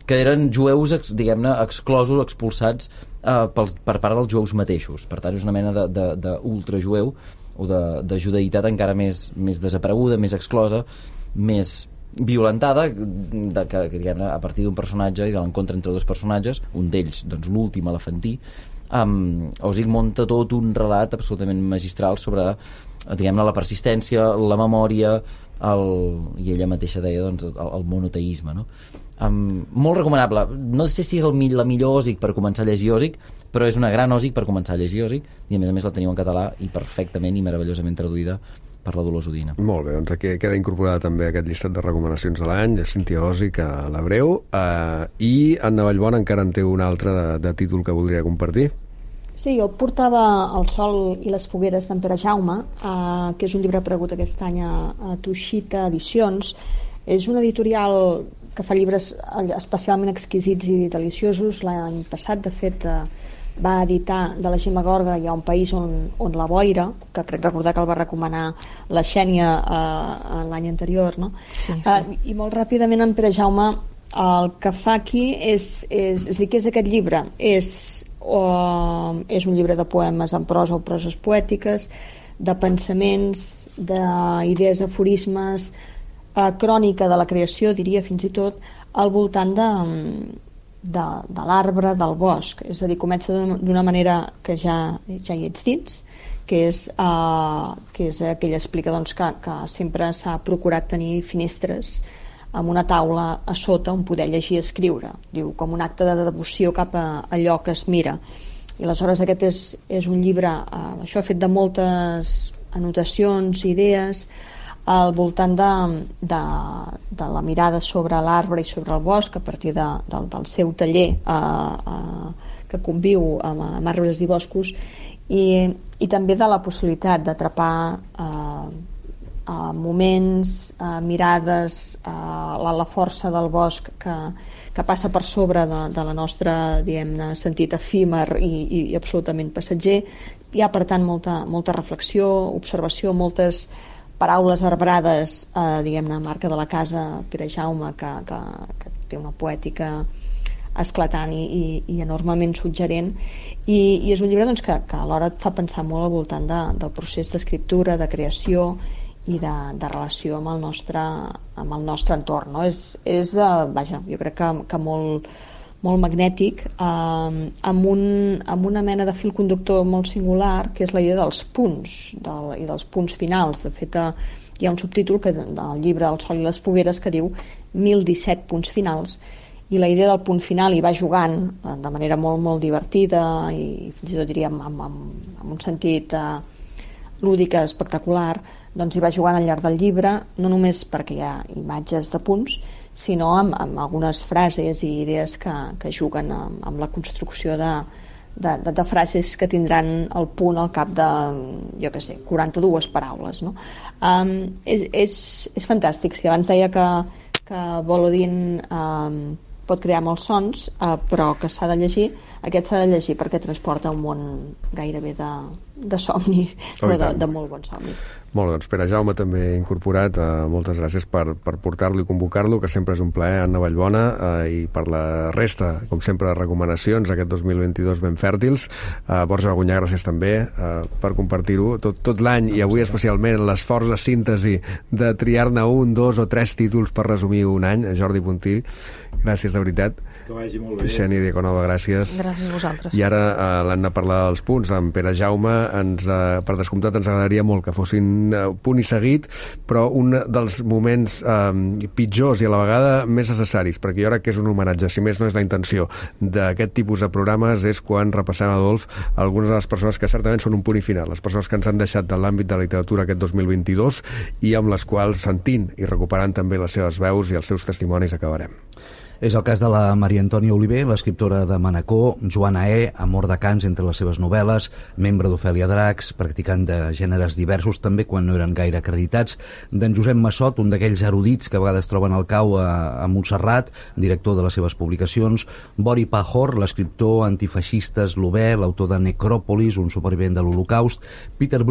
que eren jueus, diguem-ne, exclosos, expulsats eh, pels, per part dels jueus mateixos. Per tant, és una mena d'ultrajueu o de, de judaïtat encara més, més desapareguda, més exclosa, més violentada, de, que, diguem-ne, a partir d'un personatge i de l'encontre entre dos personatges, un d'ells, doncs l'últim, elefantí, um, Ozick munta tot un relat absolutament magistral sobre, diguem-ne, la persistència, la memòria, el, i ella mateixa deia, doncs, el, el monoteisme, no? Um, molt recomanable. No sé si és el, la millor Ozick per començar a llegir Ozick, però és una gran Ozick per començar a llegir Ozick, i a més a més la teniu en català i perfectament i meravellosament traduïda per la Dolors Udina. Molt bé, doncs aquí queda incorporada també aquest llistat de recomanacions de l'any de Cíntia Ozick a l'Hebreu, eh, i Anna Vallbona encara en té un altre de, de títol que voldria compartir. Sí, jo portava El sol i les fogueres d'en Pere Jaume, eh, que és un llibre aparegut aquest any a, a Tuixita Edicions. És una editorial que fa llibres especialment exquisits i deliciosos. L'any passat, de fet, eh, va editar de la Gemma Gorga Hi ha un país on, on la boira, que crec recordar que el va recomanar la Xènia eh, l'any anterior, no? Sí, sí. Eh, I molt ràpidament en Pere Jaume el que fa aquí és, és, és dir, què és aquest llibre? És, uh, és un llibre de poemes en prosa o proses poètiques, de pensaments, d'idees, aforismes, uh, crònica de la creació, diria fins i tot, al voltant de... de, de l'arbre, del bosc. És a dir, comença d'una manera que ja, ja hi ets dins, que és, uh, que és que ell explica doncs, que, que sempre s'ha procurat tenir finestres amb una taula a sota on poder llegir i escriure. Diu, com un acte de devoció cap a allò que es mira. I aleshores aquest és, és un llibre, uh, això fet de moltes anotacions, idees, al voltant de, de, de la mirada sobre l'arbre i sobre el bosc a partir de, de, del seu taller eh, eh, que conviu amb, amb arbres i boscos i, i també de la possibilitat d'atrapar eh, eh, moments, eh, mirades, eh, la, la força del bosc que, que passa per sobre de, de la nostra, diguem-ne, sentit efímer i, i, i absolutament passatger. Hi ha, per tant, molta, molta reflexió, observació, moltes paraules arbrades, eh, diguem-ne, marca de la casa Pere Jaume, que, que, que té una poètica esclatant i, i, i enormement suggerent, i, i és un llibre doncs, que, que alhora et fa pensar molt al voltant de, del procés d'escriptura, de creació i de, de relació amb el nostre, amb el nostre entorn, no? És, és uh, vaja, jo crec que, que molt, molt magnètic, eh, amb, un, amb una mena de fil conductor molt singular, que és la idea dels punts del, i dels punts finals. De fet, eh, hi ha un subtítol que, del llibre El sol i les fogueres que diu mil disset punts finals, i la idea del punt final hi va jugant eh, de manera molt, molt divertida i fins i tot diríem amb, amb, amb un sentit eh, lúdic espectacular, doncs hi va jugant al llarg del llibre, no només perquè hi ha imatges de punts, sinó amb, amb algunes frases i idees que, que juguen amb, amb la construcció de, de, de, de frases que tindran el punt al cap de, jo què sé, quaranta-dues paraules, no? Um, és, és, és fantàstic. Si abans deia que, que Volodin um, pot crear molts sons, uh, però que s'ha de llegir, aquest s'ha de llegir perquè transporta un món gairebé de, de somni, oh, de, de molt bon somni. Molt bé, doncs Pere Jaume també incorporat, eh, moltes gràcies per, per portar-lo i convocar-lo, que sempre és un plaer, Anna Vallbona, eh, i per la resta, com sempre, de recomanacions aquest dos mil vint-i-dos ben fèrtils. eh, Borja Bagunyà, gràcies també eh, per compartir-ho tot, tot l'any, i avui especialment l'esforç de síntesi de triar-ne un, dos o tres títols per resumir un any. Jordi Puntí, gràcies de veritat. Que vagi molt bé. Xènia Diaconova, gràcies. Gràcies a vosaltres. I ara eh, l'Anna parla dels punts. En Pere Jaume, ens, eh, per descomptat, ens agradaria molt que fossin eh, punt i seguit, però un dels moments eh, pitjors i a la vegada més necessaris, perquè jo crec que és un homenatge, si més no és la intenció d'aquest tipus de programes, és quan repassem, Adolf, algunes de les persones que certament són un punt i final, les persones que ens han deixat de l'àmbit de la literatura aquest dos mil vint-i-dos i amb les quals, sentint i recuperant també les seves veus i els seus testimonis, acabarem. És el cas de la Maria Antònia Oliver, l'escriptora de Manacor, Joana E., Amor de Cants entre les seves novel·les, membre d'Ofèlia Dracs, practicant de gèneres diversos, també quan no eren gaire acreditats, d'en Josep Massot, un d'aquells erudits que a vegades troben al cau a, a Montserrat, director de les seves publicacions, Bori Pajor, l'escriptor antifeixista eslové, l'autor de Necròpolis, un supervivent de l'Holocaust, Peter Brook,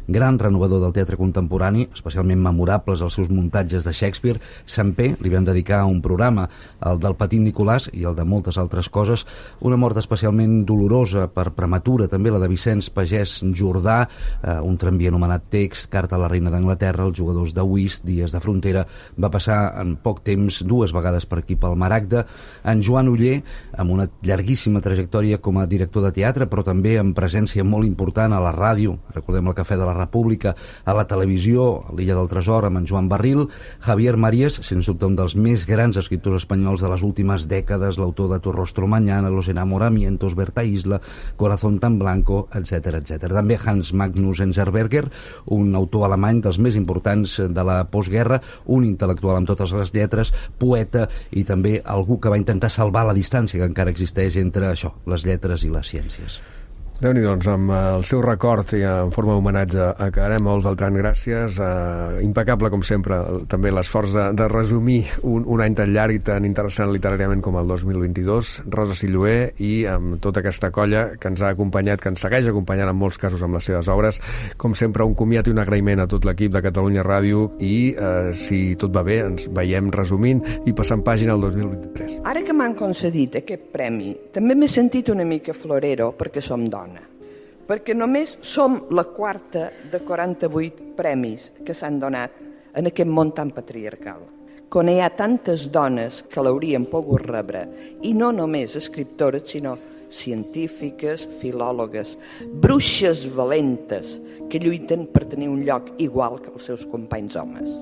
gran renovador del teatre contemporani, especialment memorables els seus muntatges de Shakespeare. Sant P li vam dedicar un programa, el del Petit Nicolàs i el de moltes altres coses. Una mort especialment dolorosa per prematura, també la de Vicenç Pagès Jordà, eh, un tramvia anomenat Text, Carta a la reina d'Anglaterra, els jugadors de whist, Dies de frontera. Va passar en poc temps dues vegades per aquí pel Maragda. En Joan Oller, amb una llarguíssima trajectòria com a director de teatre, però també amb presència molt important a la ràdio, recordem el Cafè de la República, a la televisió, a l'Illa del Tresor, amb en Joan Barril. Javier Marías, sens dubte un dels més grans escriptors espanyols de les últimes dècades, l'autor de Tu rostro mañana, Los enamoramientos, Berta Isla, Corazón tan blanco, etcètera, etcètera. També Hans Magnus Enzensberger, un autor alemany dels més importants de la postguerra, un intel·lectual amb totes les lletres, poeta i també algú que va intentar salvar la distància que encara existeix entre això, les lletres i les ciències. Déu-n'hi, doncs, amb el seu record i en forma d'homenatge acabarem. Molts Beltran, gràcies. Uh, impecable, com sempre, també l'esforç de, de resumir un, un any tan llarg i tan interessant literàriament com el dos mil vint-i-dos. Rosa Silloé, i amb tota aquesta colla que ens ha acompanyat, que ens segueix acompanyant en molts casos amb les seves obres. Com sempre, un comiat i un agraïment a tot l'equip de Catalunya Ràdio i, uh, si tot va bé, ens veiem resumint i passant pàgina el dos mil vint-i-tres. Ara que m'han concedit aquest premi, també m'he sentit una mica florero perquè som dones. Perquè només som la quarta de quaranta-vuit premis que s'han donat en aquest món tan patriarcal, quan hi ha tantes dones que l'haurien pogut rebre, i no només escriptores, sinó científiques, filòlogues, bruixes valentes que lluiten per tenir un lloc igual que els seus companys homes.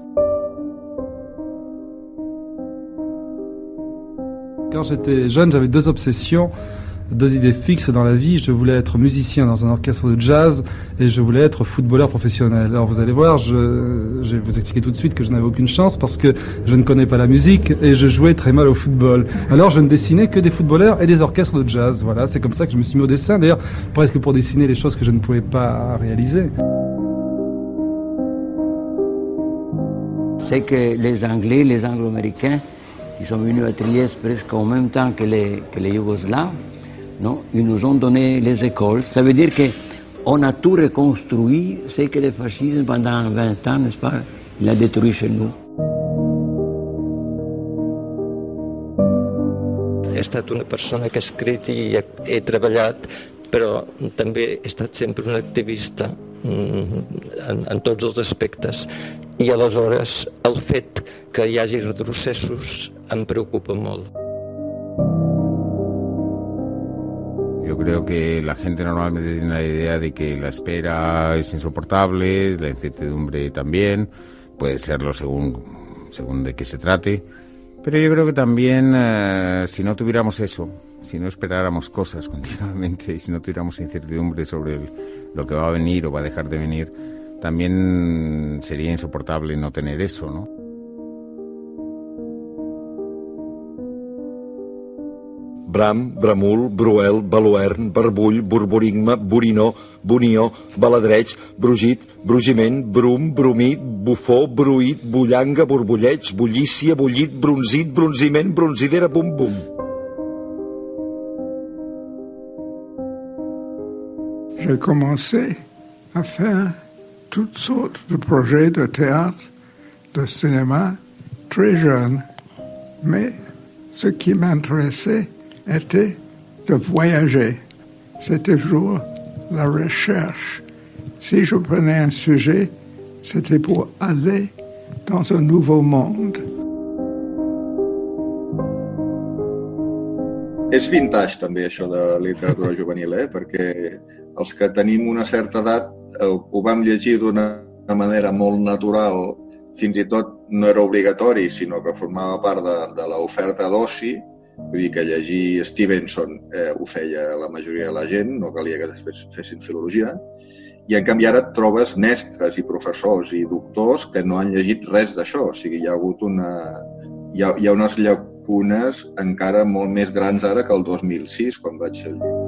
Quand j'étais jeune, j'avais deux obsessions, deux idées fixes dans la vie. Je voulais être musicien dans un orchestre de jazz et je voulais être footballeur professionnel. Alors vous allez voir, je, je vais vous expliquer tout de suite que je n'avais aucune chance parce que je ne connais pas la musique et je jouais très mal au football. Alors je ne dessinais que des footballeurs et des orchestres de jazz. Voilà, c'est comme ça que je me suis mis au dessin, d'ailleurs presque pour dessiner les choses que je ne pouvais pas réaliser. C'est que les Anglais, les Anglo-Américains, ils sont venus à Trieste presque en même temps que les, que les Yougoslaves. Non, ils nous ont donné les écoles. Ça veut dire qu'on a tout reconstruit, c'est que le fascisme pendant vingt ans, n'est-ce pas, il a détruit chez nous. He estat una persona que ha escrit i he, he treballat, però també he estat sempre un activista en, en tots els aspectes. I aleshores el fet que hi hagi retrocessos em preocupa molt. Yo creo que la gente normalmente tiene la idea de que la espera es insoportable, la incertidumbre también, puede serlo según, según de qué se trate, pero yo creo que también eh, si no tuviéramos eso, si no esperáramos cosas continuamente y si no tuviéramos incertidumbre sobre el, lo que va a venir o va a dejar de venir, también sería insoportable no tener eso, ¿no? Bram, Bramul, Bruel, Baluern, Barbull, Borborigma, Borinó, Bonió, Baladreig, Brugit, Brugiment, Brum, Brumit, Bufó, Bruït, Bullanga, Borbulleig, Bullícia, Bullit, Bronzit, Bronziment, Bronzidera, Bum Bum. J'ai commencé à faire toutes sortes de projets de théâtre, de cinéma, très jeune, mais ce qui m'intéressait était de voyager. C'était toujours la recherche. Si je prenais un sujet, c'était pour aller dans un nouveau monde. És vintage també això de la literatura juvenil, eh? Perquè els que tenim una certa edat eh, ho vam llegir d'una manera molt natural, fins i tot no era obligatori, sinó que formava part de, de l'oferta d'oci. Vull dir que llegir Stevenson eh, ho feia la majoria de la gent, no calia que fessin filologia, i en canvi ara et trobes mestres i professors i doctors que no han llegit res d'això, o sigui, hi ha hagut una... Hi ha, hi ha unes llacunes encara molt més grans ara que el dos mil sis, quan vaig llegir.